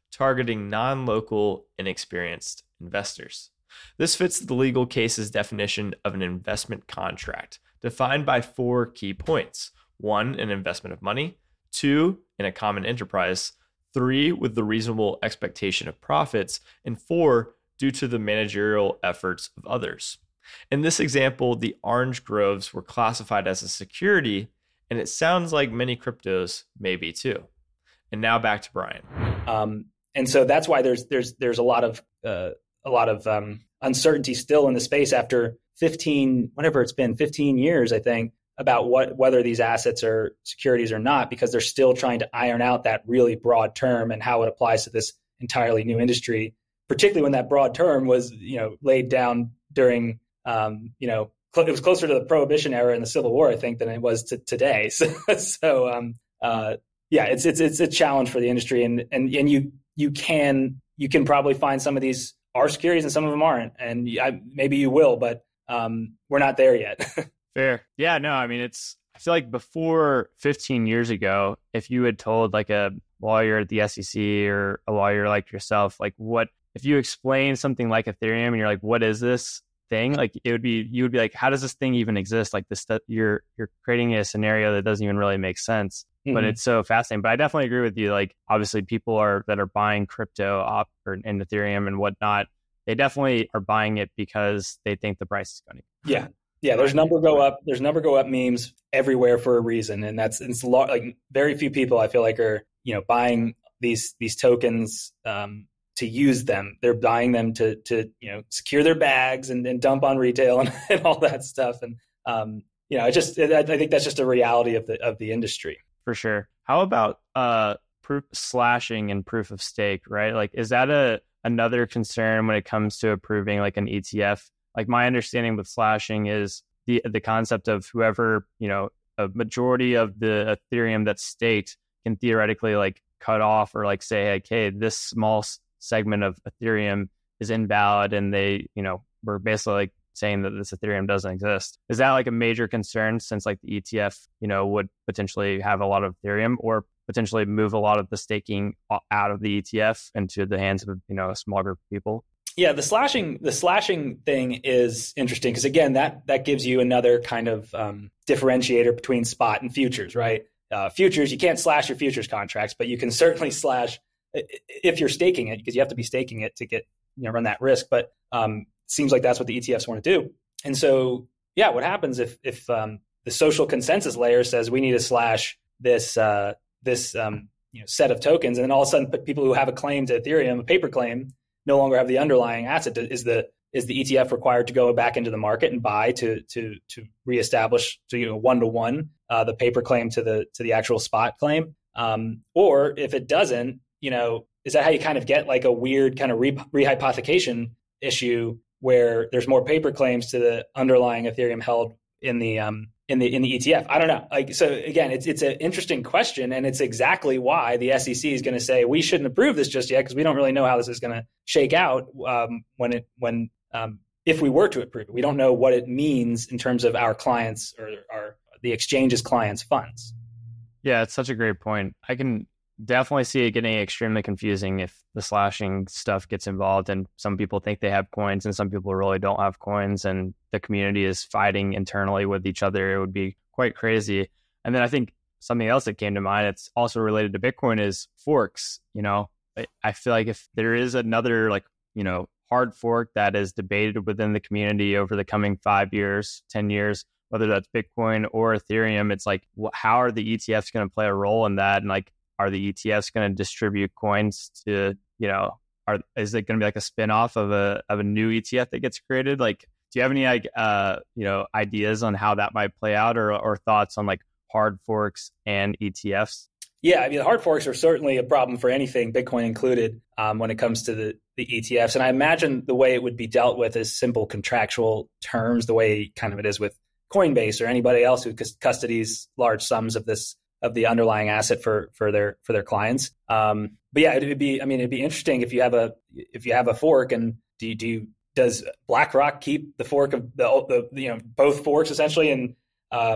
Speaker 4: targeting non-local, inexperienced investors. This fits the legal case's definition of an investment contract, defined by four key points. One, an investment of money. Two, in a common enterprise. Three, with the reasonable expectation of profits. And four, due to the managerial efforts of others. In this example, the orange groves were classified as a security, and it sounds like many cryptos may be too. And now back to Brian.
Speaker 1: Um, and so that's why there's there's there's a lot of uh, a lot of um, uncertainty still in the space after fifteen, whatever it's been, fifteen years, I think, about what whether these assets are securities or not, because they're still trying to iron out that really broad term and how it applies to this entirely new industry, particularly when that broad term was, you know, laid down during, um, you know, cl- it was closer to the Prohibition era and the Civil War, I think, than it was to today. So, so um, uh, yeah, it's it's it's a challenge for the industry, and and and you you can you can probably find some of these are securities and some of them aren't, and I, maybe you will, but um, we're not there yet.
Speaker 3: Fair. Yeah, no, I mean, it's, I feel like before fifteen years ago, if you had told like a lawyer at the S E C or a lawyer like yourself, like what, if you explain something like Ethereum and you're like, what is this thing? Like it would be, you would be like, how does this thing even exist? Like this, you're, you're creating a scenario that doesn't even really make sense, mm-hmm. but it's so fascinating. But I definitely agree with you. Like obviously people are, that are buying crypto op or in Ethereum and whatnot, they definitely are buying it because they think the price is going to.
Speaker 1: Yeah. Yeah, there's number go up. There's number go up memes everywhere for a reason, and that's it's lo- like very few people I feel like are you know buying these these tokens um, to use them. They're buying them to to you know secure their bags and, and dump on retail and, and all that stuff. And um, you know, I just I, I think that's just a reality of the of the industry
Speaker 3: for sure. How about uh, proof slashing and proof of stake? Right, like is that a another concern when it comes to approving like an E T F? Like my understanding with slashing is the the concept of whoever, you know, a majority of the Ethereum that's staked can theoretically like cut off or like say, like, hey, this small segment of Ethereum is invalid. And they, you know, we're basically like saying that this Ethereum doesn't exist. Is that like a major concern since like the E T F, you know, would potentially have a lot of Ethereum or potentially move a lot of the staking out of the E T F into the hands of, you know, a small group of people?
Speaker 1: Yeah, the slashing the slashing thing is interesting because again, that that gives you another kind of um, differentiator between spot and futures, right? Uh, futures, you can't slash your futures contracts, but you can certainly slash if you're staking it because you have to be staking it to get you know run that risk. But um, it seems like that's what the E T Fs want to do. And so, yeah, what happens if if um, the social consensus layer says we need to slash this uh, this um, you know set of tokens, and then all of a sudden people who have a claim to Ethereum, a paper claim, no longer have the underlying asset. Is the is the E T F required to go back into the market and buy to to to reestablish to you know one to one the paper claim to the to the actual spot claim? Um, or if it doesn't, you know, is that how you kind of get like a weird kind of re- rehypothecation issue where there's more paper claims to the underlying Ethereum held in the um in the in the E T F? I don't know. Like so again, it's it's an interesting question, and it's exactly why the S E C is going to say we shouldn't approve this just yet because we don't really know how this is going to shake out um, when it when um, if we were to approve it. We don't know what it means in terms of our clients or our the exchange's clients' funds.
Speaker 3: Yeah, it's such a great point. I can definitely see it getting extremely confusing if the slashing stuff gets involved and some people think they have coins and some people really don't have coins and the community is fighting internally with each other. It would be quite crazy. And then I think something else that came to mind, it's also related to Bitcoin, is forks. You know, I, I feel like if there is another like, you know, hard fork that is debated within the community over the coming five years, ten years, whether that's Bitcoin or Ethereum, it's like, wh- how are the E T Fs going to play a role in that? And like, are the E T Fs going to distribute coins to, you know, are is it going to be like a spinoff of a of a new E T F that gets created? Like, do you have any like uh you know ideas on how that might play out, or or thoughts on like hard forks and E T Fs?
Speaker 1: Yeah, I mean, the hard forks are certainly a problem for anything, Bitcoin included, um, when it comes to the the E T Fs. And I imagine the way it would be dealt with is simple contractual terms, the way kind of it is with Coinbase or anybody else who custodies large sums of this. of the underlying asset for for their for their clients. Um, but yeah, it would be. I mean, it'd be interesting if you have a if you have a fork, and do you, do you, does BlackRock keep the fork of the, the you know both forks essentially, and um,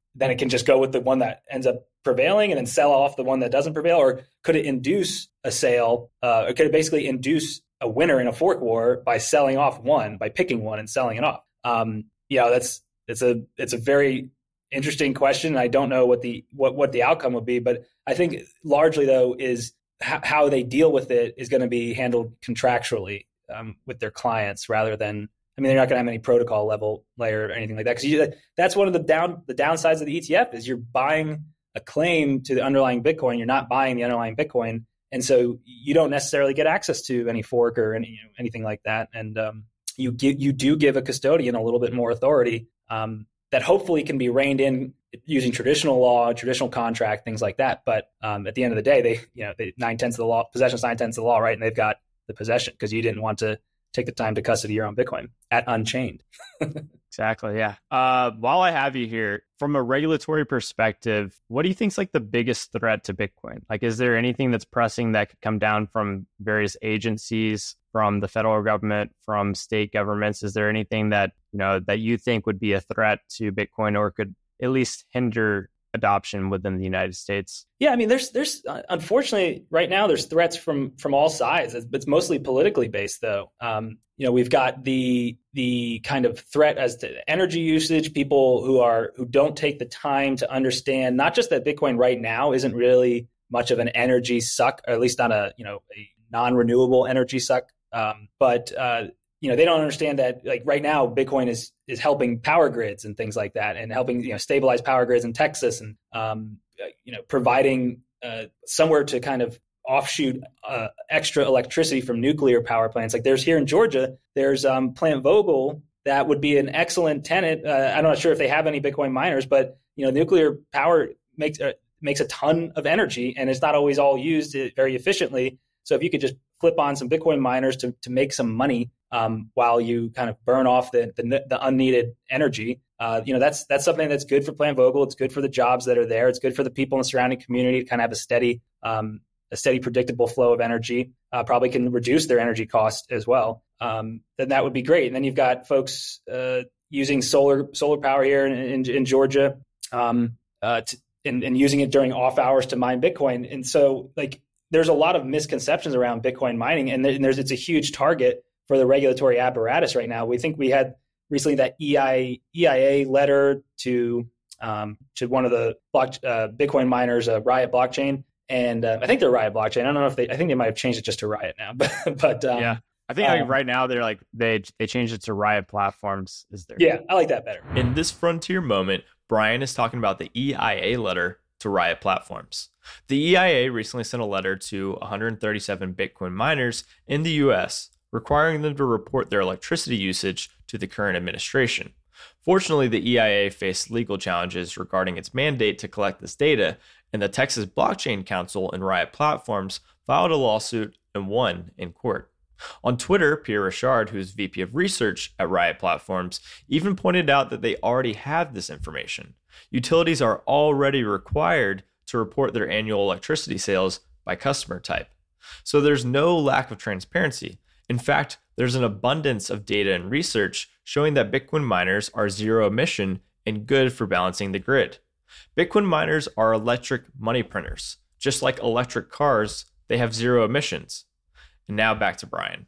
Speaker 1: then it can just go with the one that ends up prevailing and then sell off the one that doesn't prevail? Or could it induce a sale? Uh, or could it basically induce a winner in a fork war by selling off one, by picking one and selling it off? Um, you know, that's it's a it's a very interesting question. I don't know what the what what the outcome would be, but I think largely though is h- how they deal with it is going to be handled contractually um, with their clients rather than. I mean, they're not going to have any protocol level layer or anything like that because that's one of the down the downsides of the E T F is you're buying a claim to the underlying Bitcoin. You're not buying the underlying Bitcoin, and so you don't necessarily get access to any fork or any you know, anything like that. And um, you give you do give a custodian a little bit more authority um, that hopefully can be reined in using traditional law, traditional contract, things like that. But um, at the end of the day, they you know they, nine tenths of the law, possession's nine tenths of the law, right? And they've got the possession because you didn't want to take the time to custody your own Bitcoin at Unchained.
Speaker 3: Exactly. Yeah. Uh, while I have you here, from a regulatory perspective, what do you think is like the biggest threat to Bitcoin? Like, is there anything that's pressing that could come down from various agencies, from the federal government, from state governments? Is there anything that, you know, that you think would be a threat to Bitcoin or could at least hinder adoption within the United States?
Speaker 1: Yeah, I mean, there's there's uh, unfortunately right now there's threats from from all sides. It's, it's mostly politically based, though. Um, you know, we've got the the kind of threat as to energy usage. People who are who don't take the time to understand not just that Bitcoin right now isn't really much of an energy suck, or at least not a you know a non-renewable energy suck, um, but uh, you know, they don't understand that like right now, Bitcoin is is helping power grids and things like that, and helping you know stabilize power grids in Texas, and um, you know providing uh, somewhere to kind of offshoot uh, extra electricity from nuclear power plants. Like there's here in Georgia, there's um, Plant Vogtle that would be an excellent tenant. Uh, I'm not sure if they have any Bitcoin miners, but you know nuclear power makes uh, makes a ton of energy, and it's not always all used very efficiently. So if you could just flip on some Bitcoin miners to to make some money. Um, while you kind of burn off the the, the unneeded energy, uh, you know that's that's something that's good for Plant Vogtle. It's good for the jobs that are there. It's good for the people in the surrounding community to kind of have a steady, um, a steady, predictable flow of energy. Uh, probably can reduce their energy cost as well. Um, then that would be great. And then you've got folks uh, using solar solar power here in, in, in Georgia, um, uh, to, and, and using it during off hours to mine Bitcoin. And so, like, there's a lot of misconceptions around Bitcoin mining, and, there, and there's it's a huge target for the regulatory apparatus right now. We think we had recently that E I, E I A letter to um, to one of the block, uh, Bitcoin miners, uh, Riot Blockchain, and uh, I think they're Riot Blockchain. I don't know if they. I think they might have changed it just to Riot now, but but um,
Speaker 3: yeah, I think
Speaker 1: um,
Speaker 3: like right now they're like they they changed it to Riot Platforms. Is there?
Speaker 1: Yeah, I like that better.
Speaker 4: In this frontier moment, Brian is talking about the E I A letter to Riot Platforms. The E I A recently sent a letter to one hundred thirty-seven Bitcoin miners in the U S requiring them to report their electricity usage to the current administration. Fortunately, the E I A faced legal challenges regarding its mandate to collect this data, and the Texas Blockchain Council and Riot Platforms filed a lawsuit and won in court. On Twitter, Pierre Richard, who's V P of Research at Riot Platforms, even pointed out that they already have this information. Utilities are already required to report their annual electricity sales by customer type. So there's no lack of transparency. In fact, there's an abundance of data and research showing that Bitcoin miners are zero emission and good for balancing the grid. Bitcoin miners are electric money printers. Just like electric cars, they have zero emissions. And now back to Brian.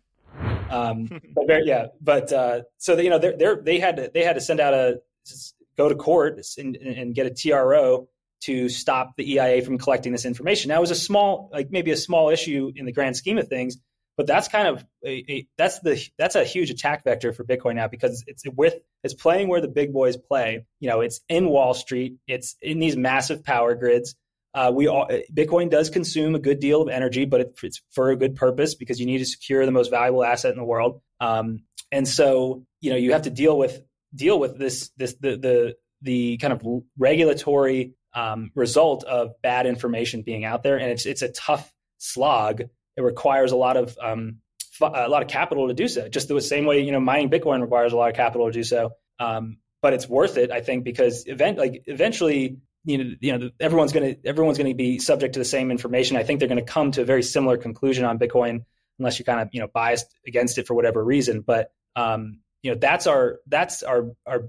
Speaker 1: Um, but very, yeah, but uh, so they, you know they're, they're, they had to they had to send out a go to court and, and get a T R O to stop the E I A from collecting this information. Now it was a small, like maybe a small issue in the grand scheme of things. But that's kind of a, a that's the that's a huge attack vector for Bitcoin now because it's with it's playing where the big boys play. You know, it's in Wall Street. It's in these massive power grids. Uh, we all, Bitcoin does consume a good deal of energy, but it, it's for a good purpose because you need to secure the most valuable asset in the world. Um, and so you know you have to deal with deal with this this the the the kind of regulatory um, result of bad information being out there, and it's it's a tough slog. It requires a lot of um, f- a lot of capital to do so. Just the same way, you know, mining Bitcoin requires a lot of capital to do so. Um, but it's worth it, I think, because event like eventually, you know, you know, everyone's going to everyone's going to be subject to the same information. I think they're going to come to a very similar conclusion on Bitcoin, unless you're kind of you know biased against it for whatever reason. But um, you know, that's our that's our our big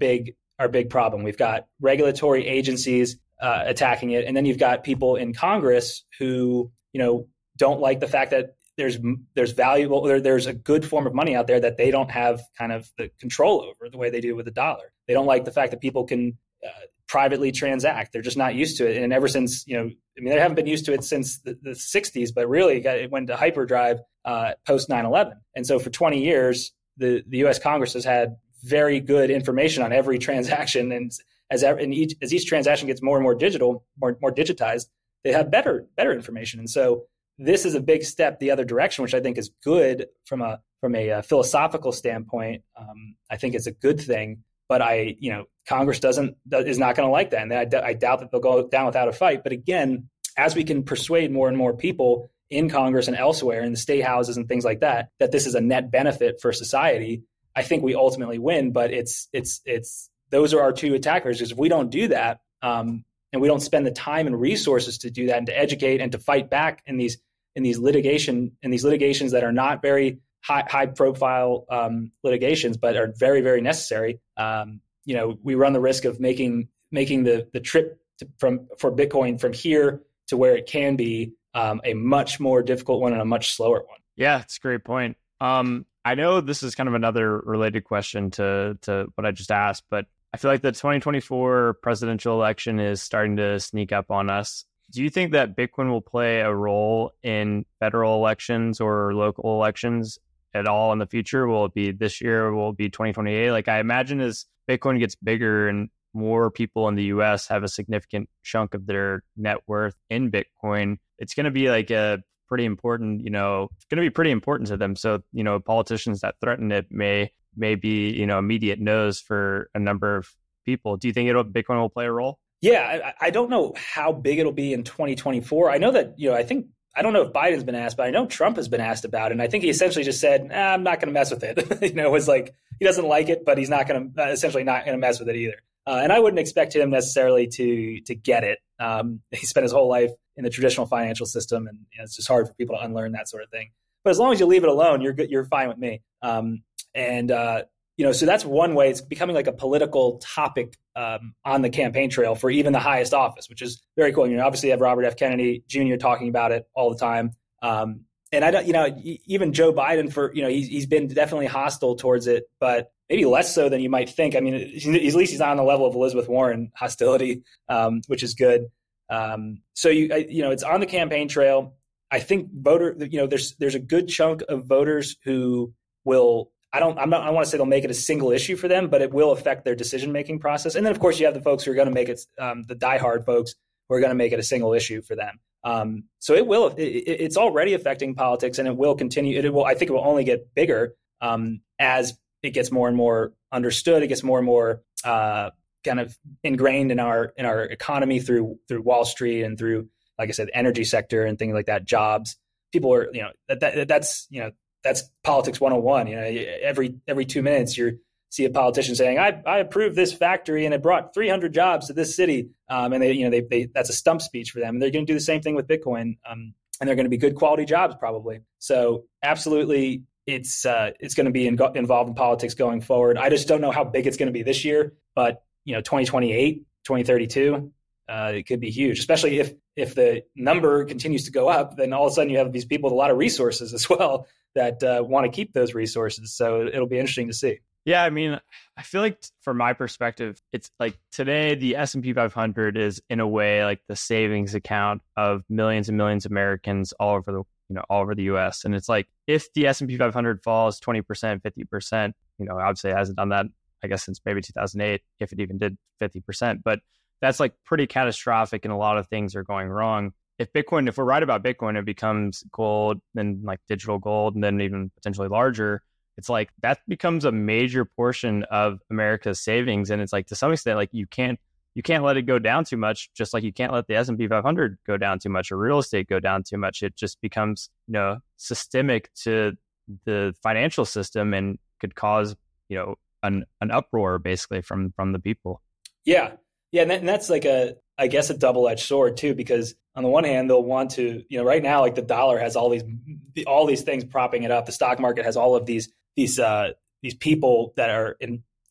Speaker 1: our big problem. We've got regulatory agencies uh, attacking it, and then you've got people in Congress who, you know, don't like the fact that there's there's valuable there, there's a good form of money out there that they don't have kind of the control over the way they do with the dollar. They don't like the fact that people can uh, privately transact. They're just not used to it. And ever since, you know, I mean, they haven't been used to it since the, the sixties, but really it, got, it went to hyperdrive uh, post nine eleven. And so for twenty years, the, the U S Congress has had very good information on every transaction. And as and each, as each transaction gets more and more digital, more, more digitized, they have better, better information. And so this is a big step the other direction, which I think is good from a from a, a philosophical standpoint. Um, I think it's a good thing, but I, you know, Congress doesn't is not going to like that, and I, d- I doubt that they'll go down without a fight. But again, as we can persuade more and more people in Congress and elsewhere in the state houses and things like that, that this is a net benefit for society, I think we ultimately win. But it's it's it's those are our two attackers. Because if we don't do that, um, and we don't spend the time and resources to do that and to educate and to fight back in these in these litigation in these litigations that are not very high high profile um, litigations, but are very very necessary. Um, you know, we run the risk of making making the the trip to, from for Bitcoin from here to where it can be um, a much more difficult one and a much slower one.
Speaker 3: Yeah, it's a great point. Um, I know this is kind of another related question to to what I just asked, but I feel like the twenty twenty-four presidential election is starting to sneak up on us. Do you think that Bitcoin will play a role in federal elections or local elections at all in the future? Will it be this year or will it be twenty twenty-eight? Like, I imagine as Bitcoin gets bigger and more people in the U S have a significant chunk of their net worth in Bitcoin, it's going to be like a pretty important, you know, it's going to be pretty important to them. So, you know, politicians that threaten it may, may be, you know, immediate no's for a number of people. Do you think it'll, Bitcoin will play a role?
Speaker 1: Yeah, I, I don't know how big it'll be in twenty twenty-four. I know that, you know, I think, I don't know if Biden's been asked, but I know Trump has been asked about it. And I think he essentially just said, ah, I'm not going to mess with it. you know, it was like, he doesn't like it, but he's not going to, uh, essentially not going to mess with it either. Uh, and I wouldn't expect him necessarily to to get it. Um, he spent his whole life in the traditional financial system, and you know, it's just hard for people to unlearn that sort of thing. But as long as you leave it alone, you're good, you're fine with me. Um, and, uh, you know, so that's one way. It's becoming like a political topic um, on the campaign trail for even the highest office, which is very cool. You know, obviously you have Robert F. Kennedy Junior talking about it all the time. Um, and I don't, you know, even Joe Biden for, you know, he's, he's been definitely hostile towards it, but maybe less so than you might think. I mean, at least he's not on the level of Elizabeth Warren hostility, um, which is good. Um, so, you, you know, it's on the campaign trail. I think voter, you know, there's, there's a good chunk of voters who will, I don't, I'm not, I don't want to say they'll make it a single issue for them, but it will affect their decision-making process. And then of course you have the folks who are going to make it, um, the diehard folks who are going to make it a single issue for them. Um, so it will, it, it's already affecting politics, and it will continue. It will, I think it will only get bigger um, as it gets more and more understood. It gets more and more uh, kind of ingrained in our in our economy through through Wall Street and through, like I said, the energy sector and things like that. Jobs, people are, you know, that, that that's you know that's politics one oh one. You know, every every two minutes you see a politician saying, "I I approve this factory and it brought three hundred jobs to this city," um, and they you know they they that's a stump speech for them. And they're going to do the same thing with Bitcoin, um, and they're going to be good quality jobs probably. So absolutely. It's uh, it's going to be in, involved in politics going forward. I just don't know how big it's going to be this year, but you know, twenty twenty-eight, twenty thirty-two, uh, it could be huge. Especially if if the number continues to go up, then all of a sudden you have these people with a lot of resources as well that uh, want to keep those resources. So it'll be interesting to see.
Speaker 3: Yeah, I mean, I feel like from my perspective, it's like today the S and P five hundred is in a way like the savings account of millions and millions of Americans all over the you know, all over the U S. And it's like, if the S and P five hundred falls twenty percent, fifty percent, you know, obviously it hasn't done that, I guess, since maybe two thousand eight, if it even did fifty percent, but that's like pretty catastrophic and a lot of things are going wrong. If Bitcoin, if we're right about Bitcoin, it becomes gold, then like digital gold, and then even potentially larger. It's like that becomes a major portion of America's savings. And it's like, to some extent, like you can't, you can't let it go down too much, just like you can't let the S and P five hundred go down too much or real estate go down too much. It just becomes, you know, systemic to the financial system and could cause, you know, an, an uproar basically from, from the people.
Speaker 1: Yeah. Yeah. And, that, and that's like a, I guess, a double-edged sword too, because on the one hand, they'll want to, you know, right now, like the dollar has all these, all these things propping it up. The stock market has all of these, these, uh, these people that are in,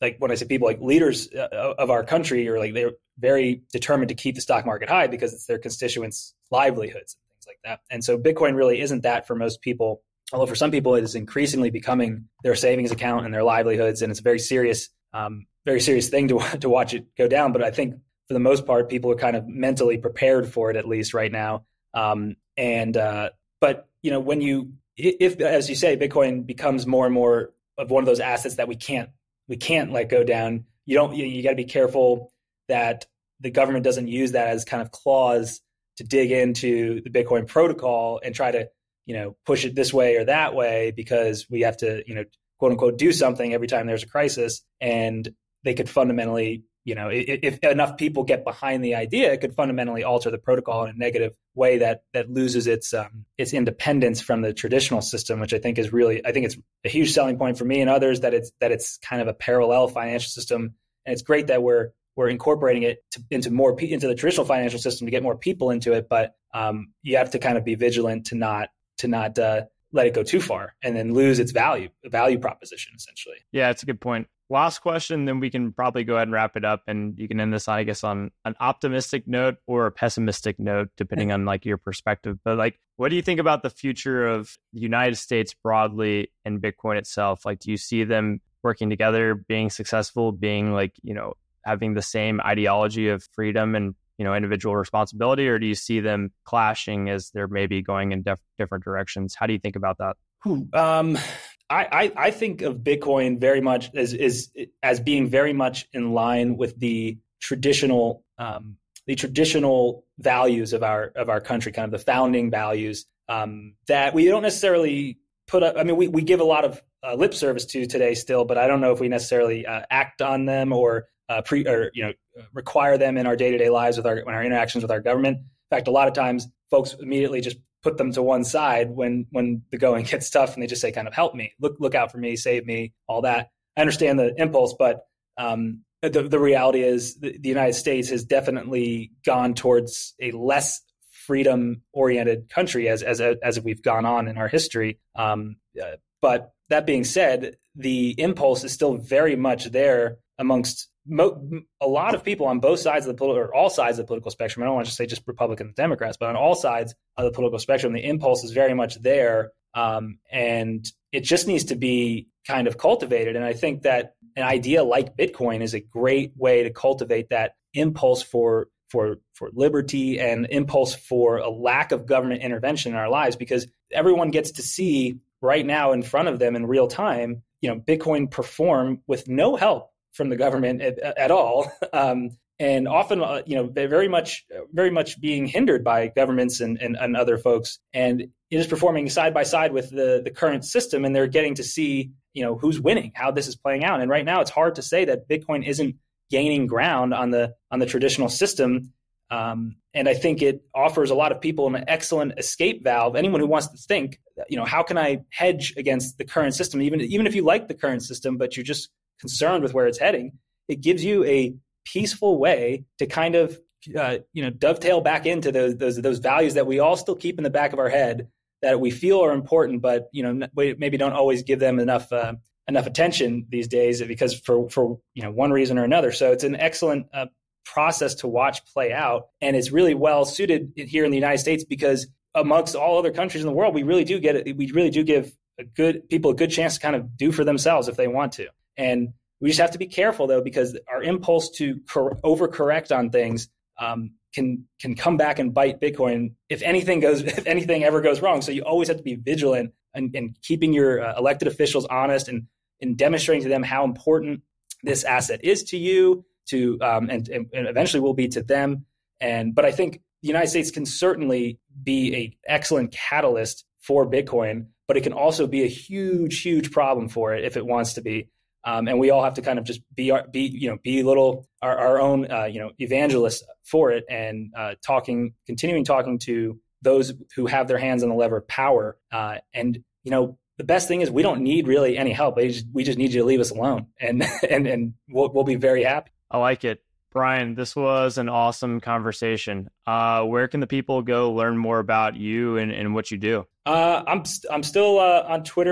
Speaker 1: like when I say people, like leaders uh, of our country are like, they're very determined to keep the stock market high because it's their constituents' livelihoods and things like that. And so Bitcoin really isn't that for most people. Although for some people, it is increasingly becoming their savings account and their livelihoods. And it's a very serious, um, very serious thing to, to watch it go down. But I think for the most part, people are kind of mentally prepared for it, at least right now. Um, and, uh, but, you know, when you, if, as you say, Bitcoin becomes more and more of one of those assets that we can't, we can't let go down, you don't, you, you got to be careful that the government doesn't use that as kind of clause to dig into the Bitcoin protocol and try to, you know, push it this way or that way, because we have to, you know, quote unquote, do something every time there's a crisis. And they could fundamentally, you know, if, if enough people get behind the idea, it could fundamentally alter the protocol in a negative way that that loses its um, its independence from the traditional system, which I think is really, I think it's a huge selling point for me and others, that it's that it's kind of a parallel financial system. And it's great that we're we're incorporating it to, into more pe- into the traditional financial system to get more people into it. But um, you have to kind of be vigilant to not to not uh, let it go too far and then lose its value, a value proposition, essentially.
Speaker 3: Yeah, it's a good point. Last question, then we can probably go ahead and wrap it up, and you can end this, I guess, on an optimistic note or a pessimistic note, depending on like your perspective. But like, what do you think about the future of the United States broadly and Bitcoin itself? Like, do you see them working together, being successful, being like, you know, having the same ideology of freedom and, you know, individual responsibility, or do you see them clashing as they're maybe going in def- different directions? How do you think about that?
Speaker 1: Um, I, I, I think of Bitcoin very much as, as as being very much in line with the traditional um, the traditional values of our of our country, kind of the founding values um, that we don't necessarily put up. I mean, we, we give a lot of uh, lip service to today still, but I don't know if we necessarily uh, act on them or uh, pre or you know require them in our day to day lives with our in our interactions with our government. In fact, a lot of times folks immediately just put them to one side when when the going gets tough, and they just say, kind of, help me, look look out for me, save me, all that. I understand the impulse, but um, the the reality is the, the United States has definitely gone towards a less freedom oriented country as as as we've gone on in our history. Um, uh, but that being said, the impulse is still very much there amongst Mo- a lot of people on both sides of the political, or all sides of the political spectrum. I don't want to say just Republicans and Democrats, but on all sides of the political spectrum, the impulse is very much there. Um, and it just needs to be kind of cultivated. And I think that an idea like Bitcoin is a great way to cultivate that impulse for, for, for liberty and impulse for a lack of government intervention in our lives, because everyone gets to see right now in front of them in real time, you know, Bitcoin perform with no help from the government at, at all, um, and often, uh, you know, they're very much, very much being hindered by governments and, and, and other folks. And it is performing side by side with the the current system, and they're getting to see, you know, who's winning, how this is playing out. And right now, it's hard to say that Bitcoin isn't gaining ground on the on the traditional system. Um, and I think it offers a lot of people an excellent escape valve. Anyone who wants to think, you know, how can I hedge against the current system, even even if you like the current system, but you're just concerned with where it's heading, it gives you a peaceful way to kind of, uh, you know, dovetail back into those, those those values that we all still keep in the back of our head that we feel are important, but you know, maybe don't always give them enough uh, enough attention these days because for for you know one reason or another. So it's an excellent uh, process to watch play out, and it's really well suited here in the United States because amongst all other countries in the world, we really do get it. We really do give a good people a good chance to kind of do for themselves if they want to. And we just have to be careful, though, because our impulse to cor- overcorrect on things um, can can come back and bite Bitcoin if anything goes, if anything ever goes wrong. So you always have to be vigilant and, and keeping your uh, elected officials honest and, and demonstrating to them how important this asset is to you, to um, and, and eventually will be to them. And but I think the United States can certainly be an excellent catalyst for Bitcoin, but it can also be a huge, huge problem for it if it wants to be. Um, and we all have to kind of just be, our, be you know, be little our, our own, uh, you know, evangelists for it, and uh, talking, continuing talking to those who have their hands on the lever of power. Uh, and you know, the best thing is we don't need really any help. We just, we just need you to leave us alone, and and and we'll we'll be very happy.
Speaker 3: I like it, Brian. This was an awesome conversation. Uh, where can the people go learn more about you and, and what you do?
Speaker 1: Uh, I'm st- I'm still uh, on Twitter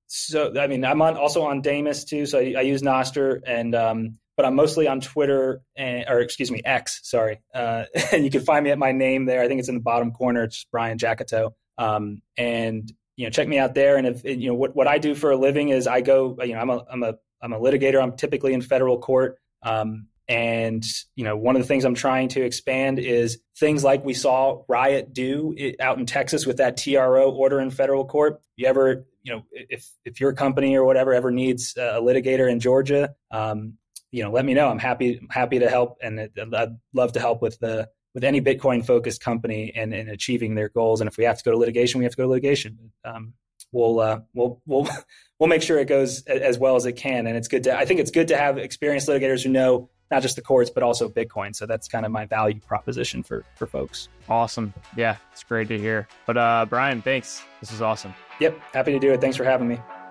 Speaker 1: so, I mean, I'm on also on Damus too. So I, I use Nostr, and um, but I'm mostly on Twitter and, or excuse me, X. Sorry, uh, and you can find me at my name there. I think it's in the bottom corner. It's Brian Jackito. Um, and you know, check me out there. And if you know what what I do for a living is I go. You know, I'm a I'm a I'm a litigator. I'm typically in federal court. Um, And, you know, one of the things I'm trying to expand is things like we saw Riot do it out in Texas with that T R O order in federal court. You ever, you know, if if your company or whatever ever needs a litigator in Georgia, um, you know, let me know. I'm happy happy to help, and I'd love to help with the with any Bitcoin focused company and in achieving their goals. And if we have to go to litigation, we have to go to litigation. Um, we'll uh, we'll we'll we'll make sure it goes as well as it can. And it's good to I think it's good to have experienced litigators who know not just the courts, but also Bitcoin. So that's kind of my value proposition for, for folks.
Speaker 3: Awesome. Yeah, it's great to hear. But uh, Brian, thanks. This was awesome.
Speaker 1: Yep. Happy to do it. Thanks for having me.